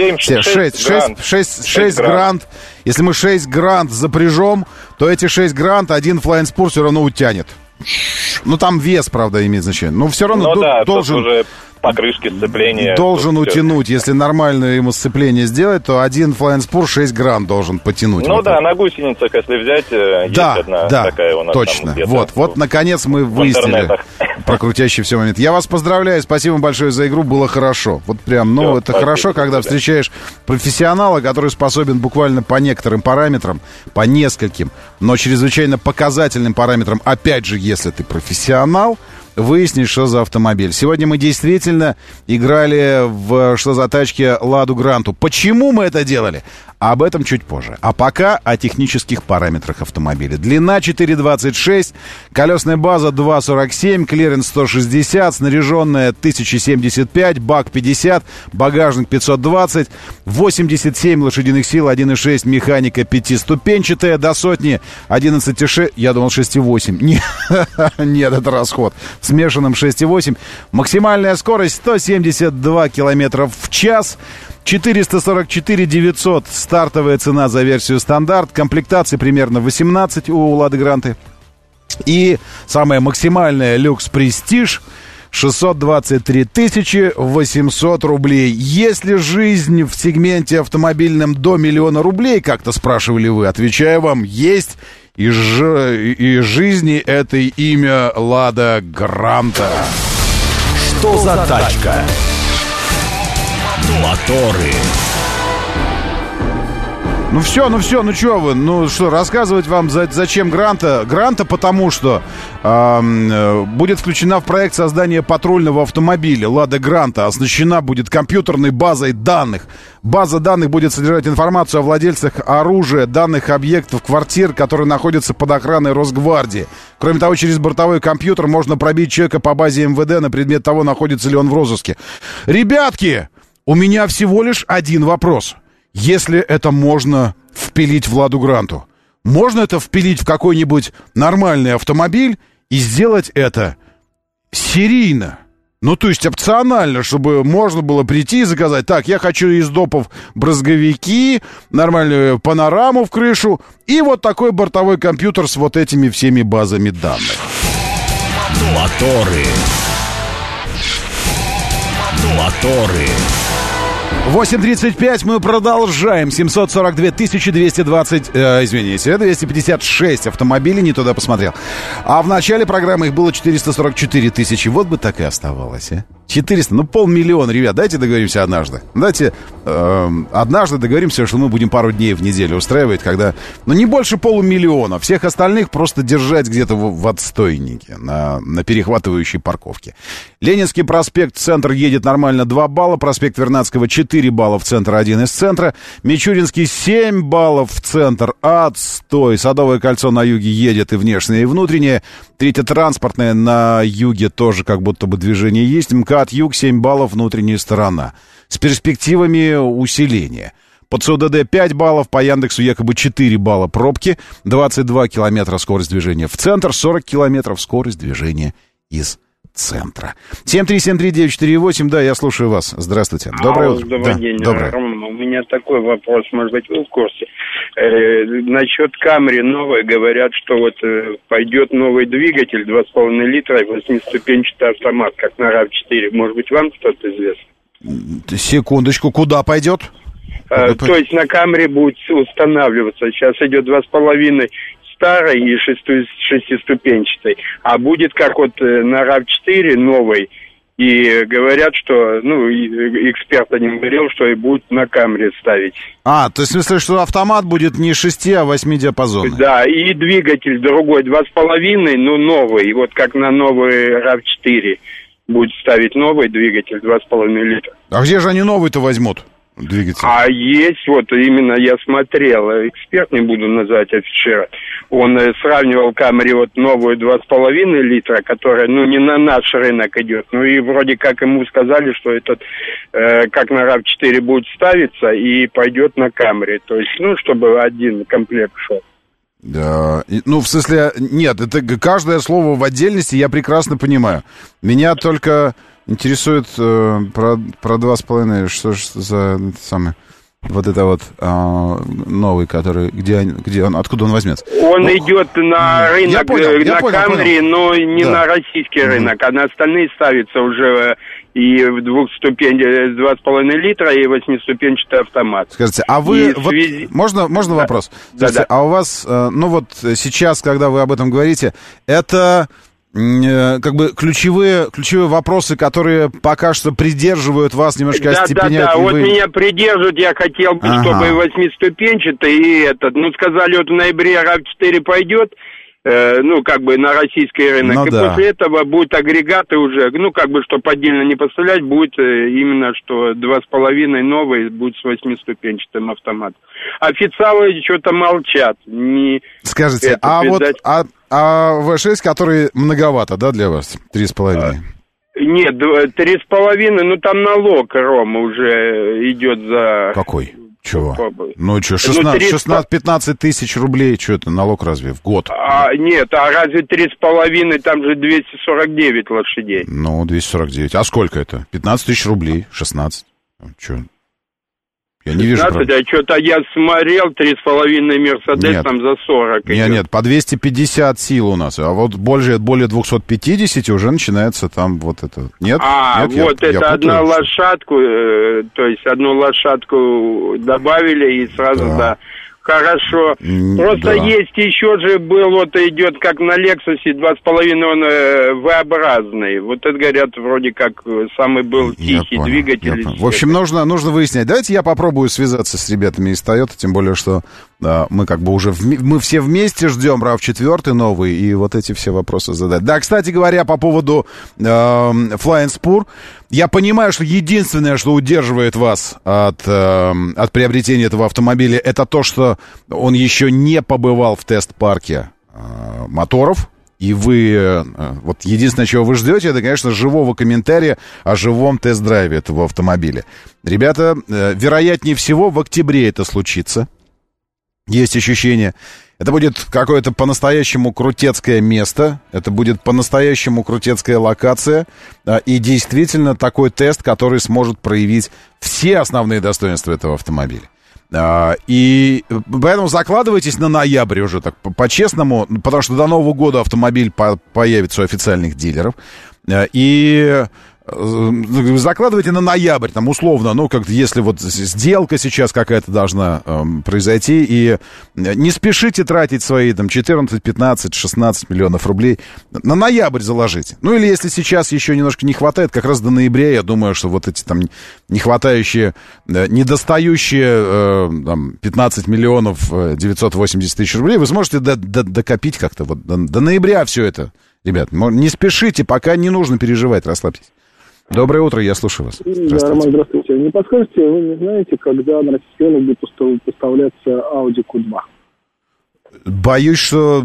6 грант. Если мы 6 грант запряжем, то эти 6 грант один Flying Spur все равно утянет. Там вес, правда, имеет значение. Но все равно должен... уже покрышки, сцепления. Должен утянуть. Если нормальное ему сцепление сделать, то один Flying Spur 6 грант должен потянуть. На гусеницах, если взять, есть одна такая у нас. Точно. Вот, наконец мы выяснили про крутящий все момент. Я вас поздравляю, спасибо большое за игру, было хорошо. Вот прям, это хорошо, когда встречаешь профессионала, который способен буквально по некоторым параметрам, по нескольким, но чрезвычайно показательным параметрам, опять же, если ты профессионал, выяснить, что за автомобиль. Сегодня мы действительно играли в «Что за тачки» Ладу Гранту. Почему мы это делали? Об этом чуть позже. А пока о технических параметрах автомобиля. Длина 4,26, колесная база 2,47, клиренс 160, снаряженная 1075, бак 50, багажник 520, 87 лошадиных сил, 1,6 механика пятиступенчатая, до сотни 11,6, я думал 6,8. Нет, это расход. В смешанном 6,8. Максимальная скорость 172 км в час. 444 900 стартовая цена за версию стандарт. Комплектации примерно 18 у Лады Гранты. И самая максимальная люкс престиж 623 800 рублей. Есть ли жизнь в сегменте автомобильном до 1 000 000 рублей, как-то спрашивали вы? Отвечаю вам, есть. И жизни этой имя Лада Гранта. Что за тачка? Моторы. Ну что вы, рассказывать вам, зачем Гранта? Гранта потому, что будет включена в проект создания патрульного автомобиля «Лада Гранта», оснащена будет компьютерной базой данных. База данных будет содержать информацию о владельцах оружия, данных объектов, квартир, которые находятся под охраной Росгвардии. Кроме того, через бортовой компьютер можно пробить человека по базе МВД на предмет того, находится ли он в розыске. Ребятки, у меня всего лишь один вопрос. Если это можно впилить в «Ладу Гранту», можно это впилить в какой-нибудь нормальный автомобиль и сделать это серийно? Ну, то есть опционально, чтобы можно было прийти и заказать. Так, я хочу из допов брызговики, нормальную панораму в крышу и вот такой бортовой компьютер с вот этими всеми базами данных. Моторы. 8:35, мы продолжаем. 742 220, 256 автомобилей, не туда посмотрел. А в начале программы их было 444 тысячи. Вот бы так и оставалось, а? 400, 500 000, ребят, давайте договоримся однажды. Давайте однажды договоримся, что мы будем пару дней в неделю устраивать, когда, не больше 500 000. Всех остальных просто держать где-то в отстойнике, на перехватывающей парковке. Ленинский проспект, центр едет нормально 2 балла, проспект Вернадского 4 балла в центр, 1 из центра, Мичуринский 7 баллов в центр, отстой, Садовое кольцо на юге едет и внешнее, и внутреннее, Третье транспортное на юге тоже как будто бы движение есть, МКАД юг 7 баллов, внутренняя сторона, с перспективами усиления. Под СУДД 5 баллов, по Яндексу якобы 4 балла пробки, 22 километра скорость движения в центр, 40 километров скорость движения из центра. 7373948, да, я слушаю вас. Здравствуйте. Доброе утро. Добрый день. Доброе. Рома, у меня такой вопрос, может быть, вы в курсе. Насчет Камри новой говорят, что вот пойдет новый двигатель 2,5 литра и 8-ступенчатый автомат, как на RAV4. Может быть, вам что-то известно? Секундочку, куда пойдет? То есть на Камри будет устанавливаться. Сейчас идет 2,5 старой и 6-ступенчатой, а будет как вот на RAV4 новой, и говорят, что, эксперт один говорил, что и будет на Камри ставить. То есть в смысле, что автомат будет не 6, а 8 диапазонный? Да, и двигатель другой, 2,5, новый, вот как на новый RAV4 будет ставить новый двигатель 2,5 литра. А где же они новый-то возьмут? Двигатель. Есть, вот именно я смотрел, эксперт, не буду называть офицера, он сравнивал Камри вот новую 2,5 литра, которая, не на наш рынок идет, и вроде как ему сказали, что этот, как на RAV4 будет ставиться и пойдет на Камри, то есть, чтобы один комплект шел. Да, в смысле, нет, это каждое слово в отдельности я прекрасно понимаю. Меня только интересует про 2,5, что за самое, вот это вот новый, который, где он, откуда он возьмется? Он идет на рынок, Камри, но не на российский рынок, а на остальные ставится уже и в 2,5 литра, и 8-ступенчатый автомат. Скажите, а вы, можно вопрос? Скажите, а у вас, сейчас, когда вы об этом говорите, это как бы ключевые вопросы, которые пока что придерживают вас, немножко остепеняют. Да, вот меня придерживают, я хотел бы, чтобы 8-ступенчатый и этот, сказали, вот в ноябре RAV4 пойдет, на российский рынок, после этого будут агрегаты уже, чтобы отдельно не поставлять, будет именно, что 2,5 новый будет с 8-ступенчатым автоматом. Официалы что-то молчат. Скажите, V6, который многовато, да, для вас? 3,5? Нет, 3,5, там налог, Рома, уже идет за... Какой? Чего? 16-15 тысяч рублей, что это, налог разве в год? Нет, разве 3,5, там же 249 лошадей. 249. А сколько это? 15 тысяч рублей, 16. Че? Я не вижу. 15, а что-то я смотрел, 3,5 Мерседес там за 40. Нет, по 250 сил у нас. А вот более 250 уже начинается там вот это. Нет? Одна лошадку, то есть одну лошадку добавили и сразу хорошо. Просто есть еще же был, вот идет, как на Лексусе 2,5, он V-образный. Вот это, говорят, вроде как самый был тихий двигатель. В общем, нужно выяснять. Давайте я попробую связаться с ребятами из Toyota, тем более, что мы как бы уже мы все вместе ждем RAV4 новый, и вот эти все вопросы задать. Да, кстати говоря, по поводу Flying Spur, я понимаю, что единственное, что удерживает вас от приобретения этого автомобиля, это то, что он еще не побывал в тест-парке моторов. И вы, вот единственное, чего вы ждете, это, конечно, живого комментария о живом тест-драйве этого автомобиля. Ребята, вероятнее всего, в октябре это случится. Есть ощущение. Это будет какое-то по-настоящему крутецкое место, это будет по-настоящему крутецкая локация, и действительно такой тест, который сможет проявить все основные достоинства этого автомобиля. И поэтому закладывайтесь на ноябрь уже так по-честному, потому что до Нового года автомобиль появится у официальных дилеров. И закладывайте на ноябрь, там, условно, ну, как если вот сделка сейчас какая-то должна произойти, и не спешите тратить свои, там, 14, 15, 16 миллионов рублей. На ноябрь заложите. Ну, или если сейчас еще немножко не хватает, как раз до ноября, я думаю, что вот эти, там, не хватающие, недостающие, там, 15 миллионов 980 тысяч рублей вы сможете докопить как-то вот до ноября все это. Ребят, не спешите, пока не нужно переживать, расслабьтесь. Доброе утро, я слушаю вас. Да, Роман, здравствуйте. Не подскажете, вы не знаете, когда на российский рынок будет поставляться Audi Q2? Боюсь, что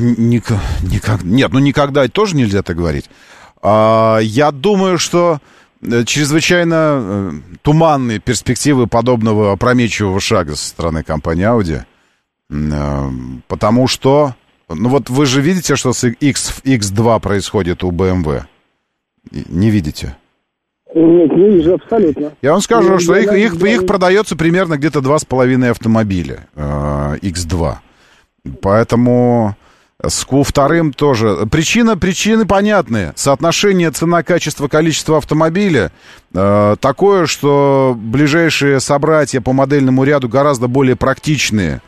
никогда тоже нельзя так говорить. Я думаю, что чрезвычайно туманные перспективы подобного опрометчивого шага со стороны компании Audi. Потому что, ну вот вы же видите, что с X2 происходит у BMW? Не видите? Нет, не вижу абсолютно. Я вам скажу, что их продается примерно где-то 2,5 автомобиля X2. Поэтому с Q2 тоже. Причины понятные. Соотношение цена-качество-количество автомобиля такое, что ближайшие собратья по модельному ряду гораздо более практичные.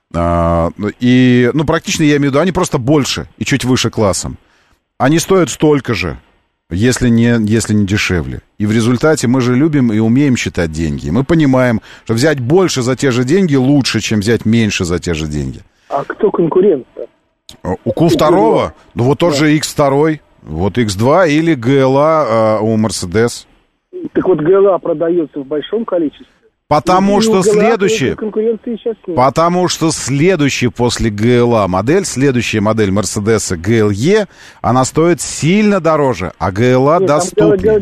И, ну, практичные, я имею в виду, они просто больше и чуть выше классом. Они стоят столько же, если не дешевле. И в результате мы же любим и умеем считать деньги. Мы понимаем, что взять больше за те же деньги лучше, чем взять меньше за те же деньги. А кто конкурент-то? У Q2? Ну, вот тот же X2, вот X2 или GLA у Mercedes. Так вот, GLA продается в большом количестве. Потому что следующий после GLA модель, следующая модель Mercedes GLE, она стоит сильно дороже, а GLA доступнее.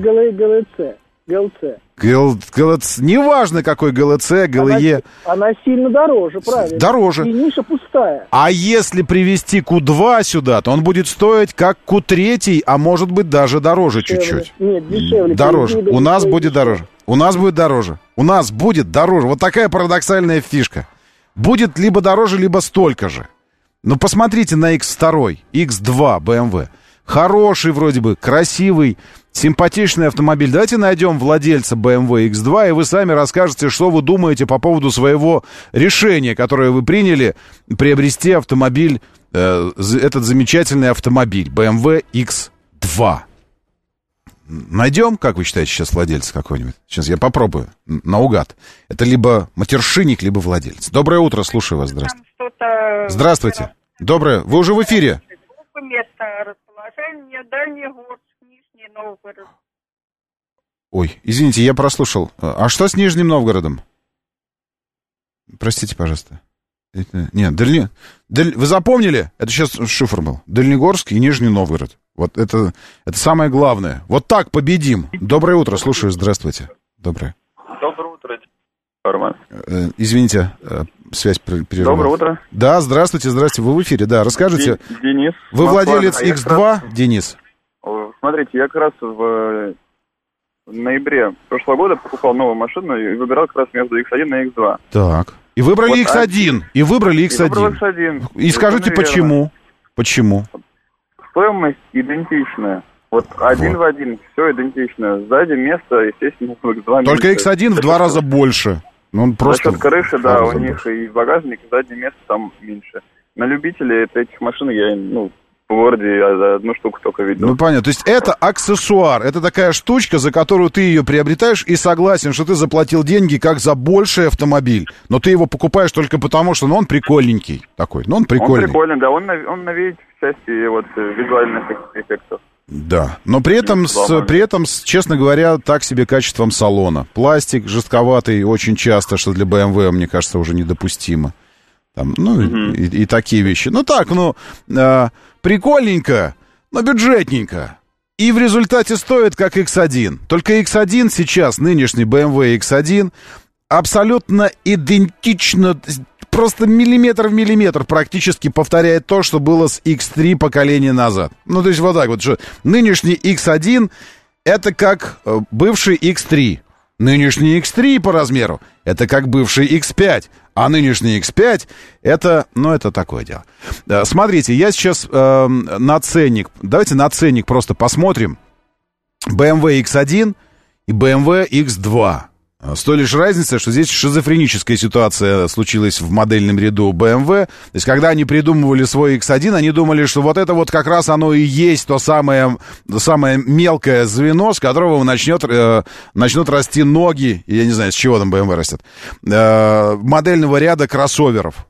GLC. Неважно, какой GLC, GLE. Она сильно дороже, правильно. Дороже. И ниша пустая. А если привезти Q2 сюда, то он будет стоить как Q3, а может быть даже дороже чуть-чуть. Нет, дешевле. Дороже. У нас будет дороже. У нас будет дороже. Вот такая парадоксальная фишка. Будет либо дороже, либо столько же. Но посмотрите на X2, X2 BMW. Хороший вроде бы, красивый, симпатичный автомобиль. Давайте найдем владельца BMW X2, и вы сами расскажете, что вы думаете по поводу своего решения, которое вы приняли, приобрести автомобиль, этот замечательный автомобиль BMW X2. Найдем, как вы считаете, сейчас владельца какой-нибудь? Сейчас я попробую, наугад. Это либо матершинник, либо владелец. Доброе утро, слушаю вас, здравствуйте. Здравствуйте. Доброе, вы уже в эфире. Место расположения Дальнегорск, Нижний Новгород. Ой, извините, я прослушал. А что с Нижним Новгородом? Простите, пожалуйста. Нет, вы запомнили? Это сейчас шифр был. Дальнегорск и Нижний Новгород. Вот это самое главное. Вот так победим. Доброе утро, слушаю, здравствуйте. Доброе. Доброе утро, Роман. Извините, связь прервалась. Доброе утро. Да, здравствуйте, вы в эфире. Да, расскажите. Денис. Вы владелец X2, Денис? Смотрите, я как раз в ноябре прошлого года покупал новую машину и выбирал как раз между X1 и X2. Так. И выбрали вот X1. И выбрали X1. И скажите, почему? Почему? Стоимость идентичная. Вот один в один, все идентично. Сзади место, естественно, в X2. Только X1 в 2 раза больше. Ну, он просто... Насчет крыши, да, у них и багажник, и заднее место там меньше. На любителей этих машин я, в городе одну штуку только видел. Ну, понятно. То есть это аксессуар, это такая штучка, за которую ты ее приобретаешь и согласен, что ты заплатил деньги как за больший автомобиль. Но ты его покупаешь только потому, что он прикольненький такой. Он прикольный. Он прикольный, да. Он навеет в части визуальных эффектов. Да, но при этом, честно говоря, так себе качеством салона. Пластик жестковатый очень часто, что для BMW, мне кажется, уже недопустимо. Там, и такие вещи. Прикольненько, но бюджетненько. И в результате стоит как X1. Только X1 сейчас, нынешний BMW X1, абсолютно идентично, просто миллиметр в миллиметр практически повторяет то, что было с X3 поколения назад. То есть вот так вот, что нынешний X1 это как бывший X3. Нынешний X3 по размеру это как бывший X5. А нынешний X5 это такое дело. Смотрите, я сейчас на ценник, давайте на ценник просто посмотрим. BMW X1 и BMW X2. С той лишь разницей, что здесь шизофреническая ситуация случилась в модельном ряду BMW. То есть, когда они придумывали свой X1, они думали, что вот это вот как раз оно и есть то самое мелкое звено, с которого начнут расти ноги, я не знаю, с чего там BMW растет, модельного ряда кроссоверов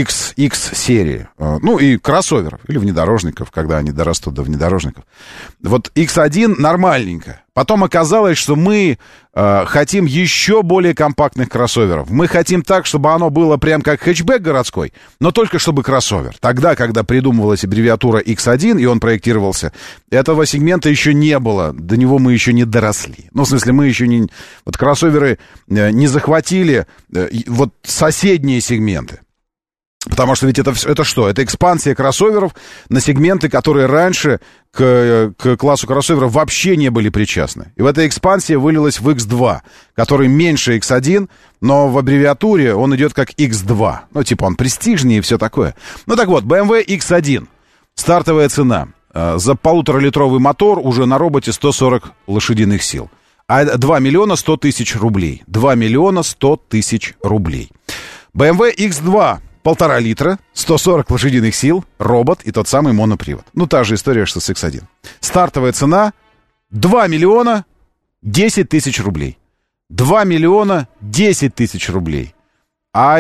X-серии. И кроссоверов, или внедорожников, когда они дорастут до внедорожников. Вот X1 нормальненько. Потом оказалось, что мы хотим еще более компактных кроссоверов. Мы хотим так, чтобы оно было прям как хэтчбэк городской, но только чтобы кроссовер. Тогда, когда придумывалась аббревиатура X1, и он проектировался, этого сегмента еще не было. До него мы еще не доросли. В смысле, мы еще не... Вот кроссоверы не захватили вот соседние сегменты. Потому что ведь это что? Это экспансия кроссоверов на сегменты, которые раньше к классу кроссоверов вообще не были причастны. И в этой экспансии вылилась в X2, который меньше X1, но в аббревиатуре он идет как X2. Он престижнее и все такое. Так вот, BMW X1. Стартовая цена. За 1,5-литровый мотор уже на роботе 140 лошадиных сил. А 2 миллиона 100 тысяч рублей. 2 миллиона 100 тысяч рублей. BMW X2. 1,5 литра, 140 лошадиных сил, робот и тот самый монопривод. Та же история, что с X1. Стартовая цена 2 миллиона 10 тысяч рублей. 2 миллиона 10 тысяч рублей. А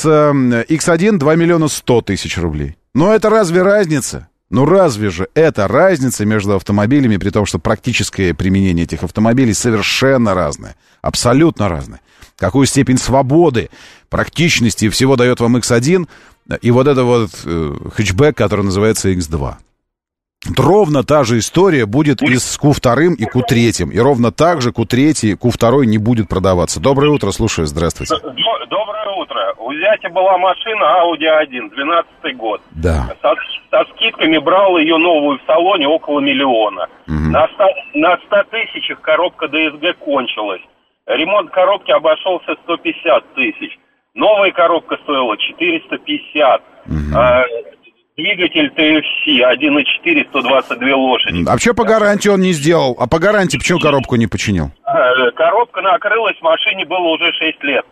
X1 2 миллиона 100 тысяч рублей. Это разве разница? Разве же это разница между автомобилями, при том, что практическое применение этих автомобилей совершенно разное. Абсолютно разное. Какую степень свободы, практичности и всего дает вам X1 и вот это вот хэтчбэк, который называется X2. Ровно та же история будет и с Q2 и Q3. И ровно так же Q3, Q2 не будет продаваться. Доброе утро, слушаю, здравствуйте. Доброе утро. У зятя была машина Audi A1, 12-й год. Да. Со скидками брал ее новую в салоне около миллиона. Угу. На 100 тысячах коробка DSG кончилась. Ремонт коробки обошелся 150 тысяч. Новая коробка стоила 450. Двигатель TFC 1.4, 122 лошади. А что по гарантии он не сделал? А по гарантии почему коробку не починил? Коробка накрылась, машине было уже 6 лет.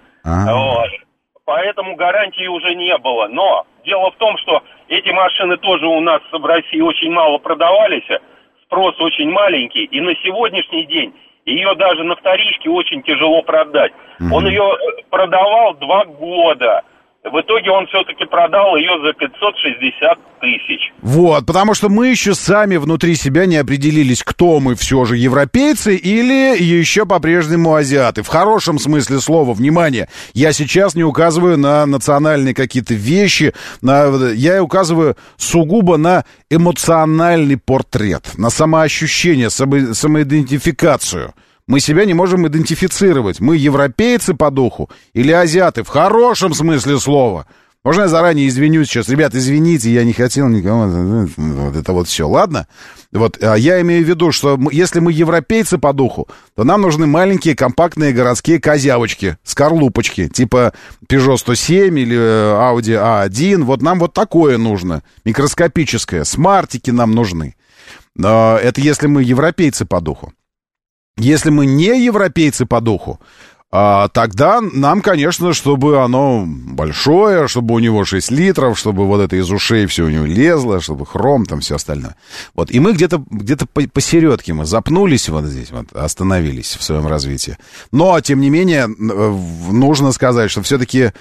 Поэтому гарантии уже не было. Но дело в том, что эти машины тоже у нас в России очень мало продавались. Спрос очень маленький. И на сегодняшний день ее даже на вторичке очень тяжело продать. Он ее продавал 2 года. В итоге он все-таки продал ее за 560 тысяч. Вот, потому что мы еще сами внутри себя не определились, кто мы все же, европейцы или еще по-прежнему азиаты. В хорошем смысле слова, внимание, я сейчас не указываю на национальные какие-то вещи, я указываю сугубо на эмоциональный портрет, на самоощущение, самоидентификацию. Мы себя не можем идентифицировать. Мы европейцы по духу или азиаты в хорошем смысле слова. Можно я заранее извинюсь сейчас? Ребят, извините, я не хотел никого... Вот это вот все, ладно? Я имею в виду, что если мы европейцы по духу, то нам нужны маленькие компактные городские козявочки, скорлупочки, типа Peugeot 107 или Audi A1. Вот нам вот такое нужно, микроскопическое. Смартики нам нужны. Это если мы европейцы по духу. Если мы не европейцы по духу, тогда нам, конечно, чтобы оно большое, чтобы у него 6 литров, чтобы вот это из ушей все у него лезло, чтобы хром, там все остальное. Вот, и мы где-то посередке мы запнулись вот здесь, вот, остановились в своем развитии. Но, тем не менее, нужно сказать, что все-таки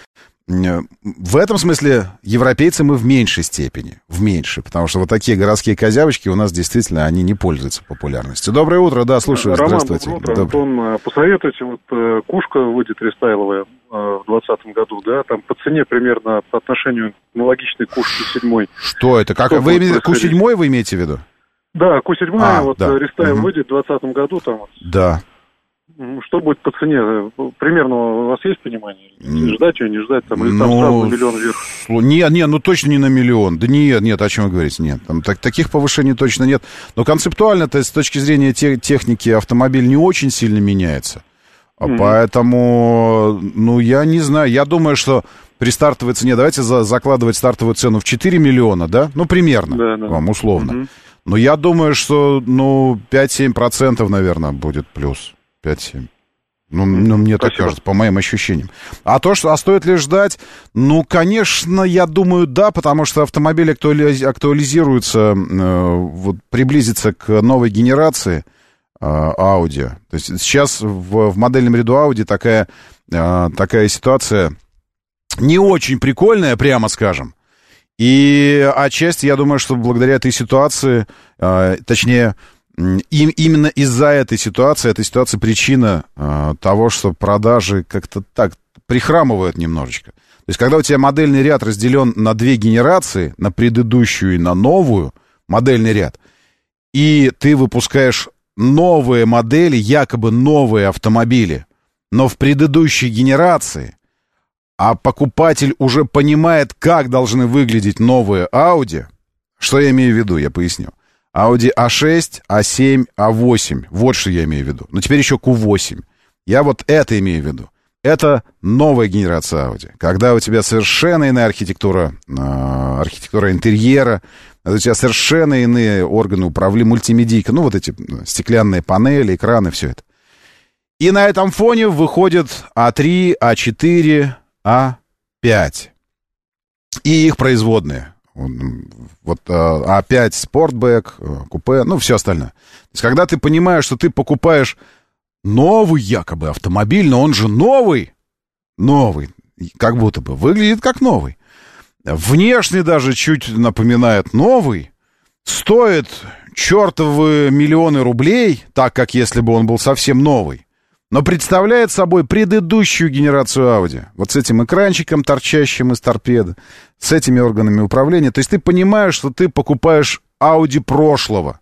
в этом смысле европейцы мы в меньшей степени, потому что вот такие городские козявочки у нас действительно, они не пользуются популярностью. Доброе утро, да, слушаю, Роман, здравствуйте. Доброе утро, Антон, посоветуйте, вот Кушка выйдет рестайловая в 2020 году, да, там по цене примерно по отношению к аналогичной Кушке 7. Что это? Как, вы Q7 вы имеете в виду? Да, Q7, вот да. Рестайл выйдет в 2020 году там. Да. Что будет по цене? Примерно у вас есть понимание? Ждать ее, не ждать? Там, или там сразу на миллион вверх? Нет, точно не на миллион. Да нет, о чем вы говорите? Нет, там таких повышений точно нет. Но концептуально-то с точки зрения техники автомобиль не очень сильно меняется. Поэтому, я не знаю. Я думаю, что при стартовой цене, давайте закладывать стартовую цену в 4 миллиона, да? Примерно, да. Вам условно. Но я думаю, что, 5-7%, наверное, будет плюс. 5-7. Мне так кажется, по моим ощущениям. А стоит ли ждать? Конечно, я думаю, да, потому что автомобиль актуализируется, приблизится к новой генерации Audi. То есть сейчас в модельном ряду Audi такая ситуация не очень прикольная, прямо скажем. И отчасти, я думаю, что благодаря этой ситуации, точнее, именно из-за этой ситуации причина того, что продажи как-то так прихрамывают немножечко. То есть, когда у тебя модельный ряд разделен на 2 генерации, на предыдущую и на новую модельный ряд, и ты выпускаешь новые модели, якобы новые автомобили, но в предыдущей генерации, а покупатель уже понимает, как должны выглядеть новые Audi, что я имею в виду, я поясню. Audi A6, A7, A8. Вот что я имею в виду. Теперь еще Q8. Я вот это имею в виду. Это новая генерация Audi. Когда у тебя совершенно иная архитектура интерьера, у тебя совершенно иные органы управления, мультимедийка, вот эти стеклянные панели, экраны, все это. И на этом фоне выходит A3, A4, A5. И их производные. Вот A5 Sportback, купе, все остальное. То есть, когда ты понимаешь, что ты покупаешь новый якобы автомобиль, но он же новый, как будто бы, выглядит как новый. Внешне даже чуть напоминает новый, стоит чертовы миллионы рублей, так как если бы он был совсем новый, но представляет собой предыдущую генерацию Audi. Вот с этим экранчиком, торчащим из торпеды, с этими органами управления. То есть ты понимаешь, что ты покупаешь Audi прошлого.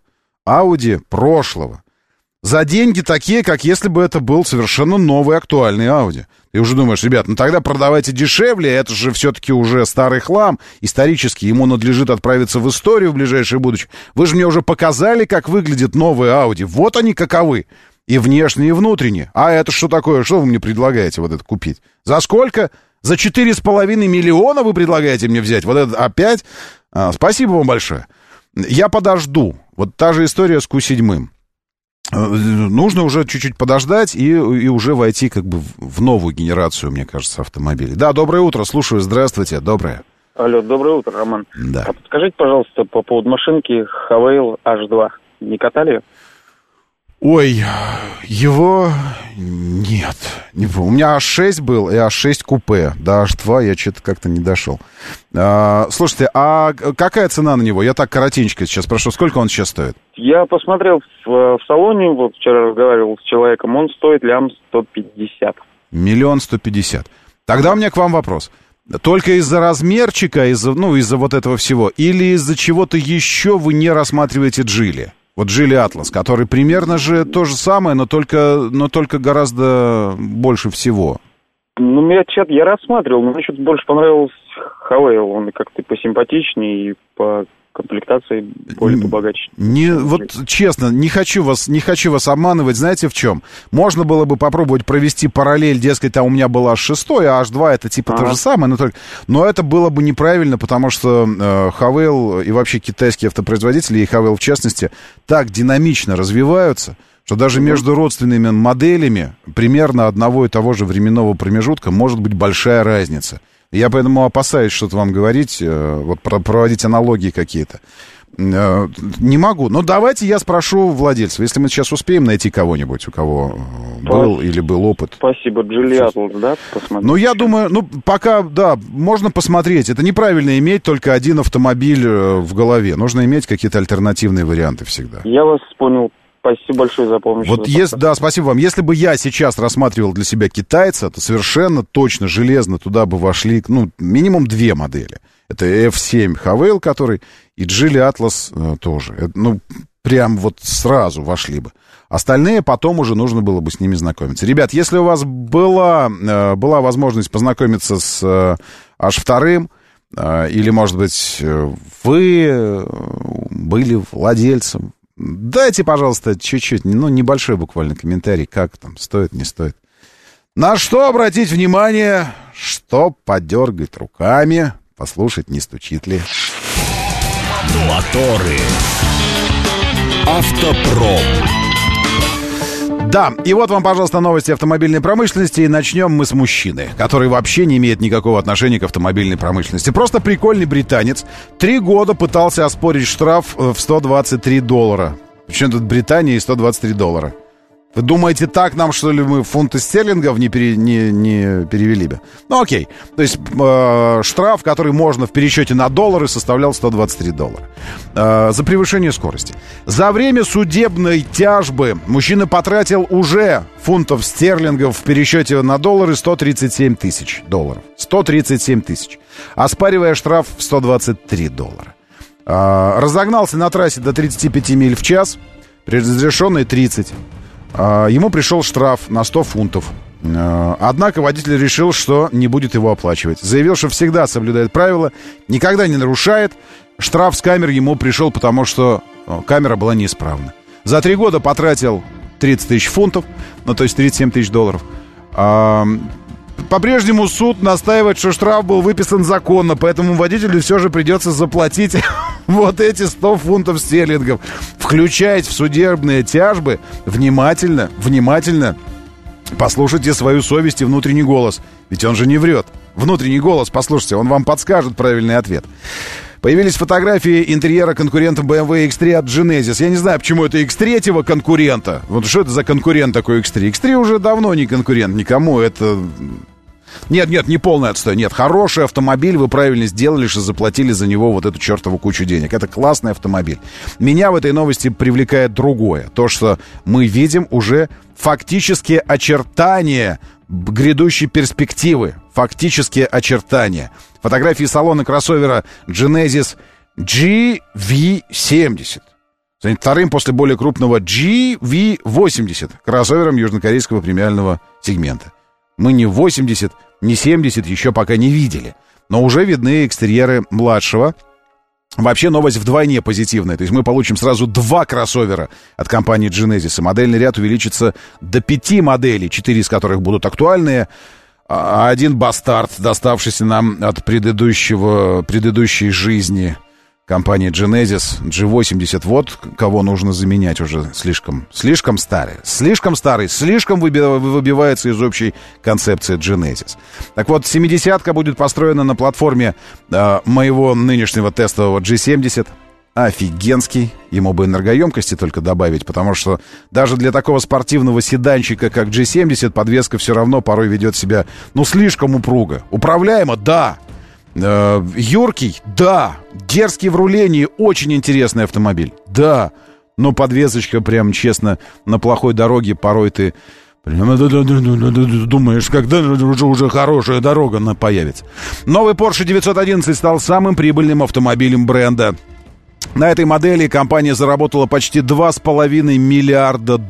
За деньги такие, как если бы это был совершенно новый актуальный Audi. Ты уже думаешь, ребят, тогда продавайте дешевле, это же все-таки уже старый хлам, исторический, ему надлежит отправиться в историю в ближайшее будущее. Вы же мне уже показали, как выглядит новый Audi. Вот они каковы. И внешне, и внутренне. А это что такое? Что вы мне предлагаете вот это купить? За сколько? За 4,5 миллиона вы предлагаете мне взять? Вот это опять? Спасибо вам большое. Я подожду. Вот та же история с Q7. Нужно уже чуть-чуть подождать и уже войти как бы в новую генерацию, мне кажется, автомобилей. Да, доброе утро. Слушаю. Здравствуйте. Доброе. Алло, доброе утро, Роман. Да. Подскажите, пожалуйста, по поводу машинки Havail H2. Не катали ее? Ой, его... Нет. У меня H6 был и H6 купе. До H2 я что-то как-то не дошел. Слушайте, а какая цена на него? Я так коротенько сейчас спрошу. Сколько он сейчас стоит? Я посмотрел в салоне, вот вчера разговаривал с человеком, он стоит 1 150 000. 1 150 000. Тогда у меня к вам вопрос. Только из-за размерчика, из-за вот этого всего, или из-за чего-то еще вы не рассматриваете Geely? Вот Geely Atlas, который примерно же то же самое, но только гораздо больше всего. Я рассматривал, но мне что-то больше понравился Havail. Он как-то посимпатичнее и по комплектации более побогаче. Вот честно, не хочу вас обманывать. Знаете в чем? Можно было бы попробовать провести параллель, дескать, у меня была H6, а H2 это типа то же самое, но это было бы неправильно, потому что Havail и вообще китайские автопроизводители, и Havail в частности, так динамично развиваются, что даже между родственными моделями примерно одного и того же временного промежутка может быть большая разница. Я поэтому опасаюсь что-то вам говорить, вот проводить аналогии какие-то. Не могу. Но давайте я спрошу владельцев, если мы сейчас успеем найти кого-нибудь, у кого был или был опыт. Спасибо. Geely Atlas, да? Посмотрите. Ну, я думаю, пока, да, можно посмотреть. Это неправильно иметь только один автомобиль в голове. Нужно иметь какие-то альтернативные варианты всегда. Я вас понял. Спасибо большое за помощь. Вот да, спасибо вам. Если бы я сейчас рассматривал для себя китайца, то совершенно точно, железно туда бы вошли, минимум 2 модели. Это F7 Havail, который, и Geely Atlas тоже. Прям вот сразу вошли бы. Остальные потом уже нужно было бы с ними знакомиться. Ребят, если у вас была возможность познакомиться с H2, или, может быть, вы были владельцем, дайте, пожалуйста, чуть-чуть, небольшой буквально комментарий, как там, стоит, не стоит. На что обратить внимание, что подергать руками, послушать, не стучит ли. Моторы. Автопром. Да, и вот вам, пожалуйста, новости автомобильной промышленности. И начнем мы с мужчины, который вообще не имеет никакого отношения к автомобильной промышленности. Просто прикольный британец 3 года пытался оспорить штраф в $123. Причем тут Британия и $123? Вы думаете, так нам, что ли, мы фунты стерлингов не перевели бы? Окей. То есть штраф, который можно в пересчете на доллары, составлял $123 за превышение скорости. За время судебной тяжбы мужчина потратил уже фунтов стерлингов в пересчете на доллары $137 тысяч. 137 тысяч. Оспаривая штраф в $123. Разогнался на трассе до 35 миль в час, разрешенный 30. Ему пришел штраф на 100 фунтов. Однако водитель решил, что не будет его оплачивать. Заявил, что всегда соблюдает правила, никогда не нарушает. Штраф с камер ему пришел, потому что камера была неисправна. За 3 года потратил 30 тысяч фунтов, то есть $37 тысяч. По-прежнему суд настаивает, что штраф был выписан законно, поэтому водителю все же придется заплатить вот эти 100 фунтов стерлингов. Включать в судебные тяжбы внимательно послушайте свою совесть и внутренний голос. Ведь он же не врет. Внутренний голос, послушайте, он вам подскажет правильный ответ. Появились фотографии интерьера конкурента BMW X3 от Genesis. Я не знаю, почему это X3 конкурента. Вот что это за конкурент такой X3? X3 уже давно не конкурент никому. Это... Нет, не полный отстой. Нет, хороший автомобиль, вы правильно сделали, что заплатили за него вот эту чертову кучу денег. Это классный автомобиль. Меня в этой новости привлекает другое. То, что мы видим уже фактические очертания грядущей перспективы. Фактические очертания. Фотографии салона кроссовера Genesis GV70. Станет вторым после более крупного GV80, кроссовером южнокорейского премиального сегмента. Мы ни 80, ни 70 еще пока не видели. Но уже видны экстерьеры младшего. Вообще новость вдвойне позитивная. То есть мы получим сразу 2 кроссовера от компании Genesis. И модельный ряд увеличится до 5 моделей, 4 из которых будут актуальные. А 1 бастард, доставшийся нам от предыдущей жизни компании Genesis, G80. Вот кого нужно заменять уже слишком старый, слишком выбивается из общей концепции Genesis. Так вот, 70-ка будет построена на платформе моего нынешнего тестового G70. Офигенский. Ему бы энергоемкости только добавить, потому что даже для такого спортивного седанчика, как G70, подвеска все равно порой ведет себя, слишком упруго. Управляемо? Да. Юркий? Да. Дерзкий в рулении? Очень интересный автомобиль. Да. Но подвесочка, прям честно, на плохой дороге порой ты думаешь, когда уже хорошая дорога появится. Новый Porsche 911 стал самым прибыльным автомобилем бренда. На этой модели компания заработала почти $2,5 миллиарда.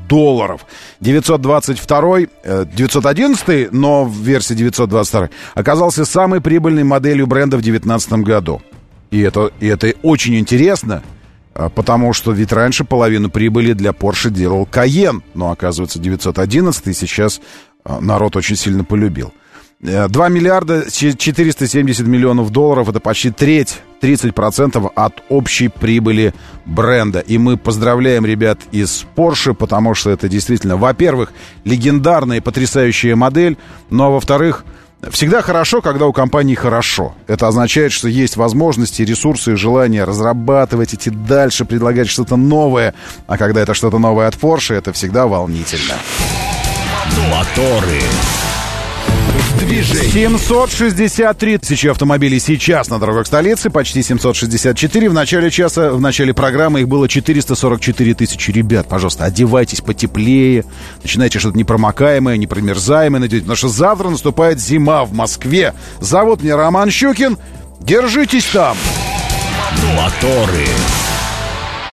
911, но в версии 922, оказался самой прибыльной моделью бренда в 2019 году. И это очень интересно, потому что ведь раньше половину прибыли для Porsche делал Cayenne, но, оказывается, 911 сейчас народ очень сильно полюбил. 2 миллиарда 470 миллионов долларов, это почти треть, 30% от общей прибыли бренда. И мы поздравляем ребят из Porsche, потому что это действительно, во-первых, легендарная и потрясающая модель, но, во-вторых, всегда хорошо, когда у компании хорошо. Это означает, что есть возможности, ресурсы и желание разрабатывать, идти дальше, предлагать что-то новое. А когда это что-то новое от Porsche, это всегда волнительно. Моторы. 763 тысячи автомобилей сейчас на дорогах столицы, почти 764. В начале часа, в начале программы их было 444 тысячи. Ребят, пожалуйста, одевайтесь потеплее, начинайте что-то непромокаемое, непромерзаемое надеть, потому что завтра наступает зима в Москве. Зовут меня Роман Щукин. Держитесь там. Моторы.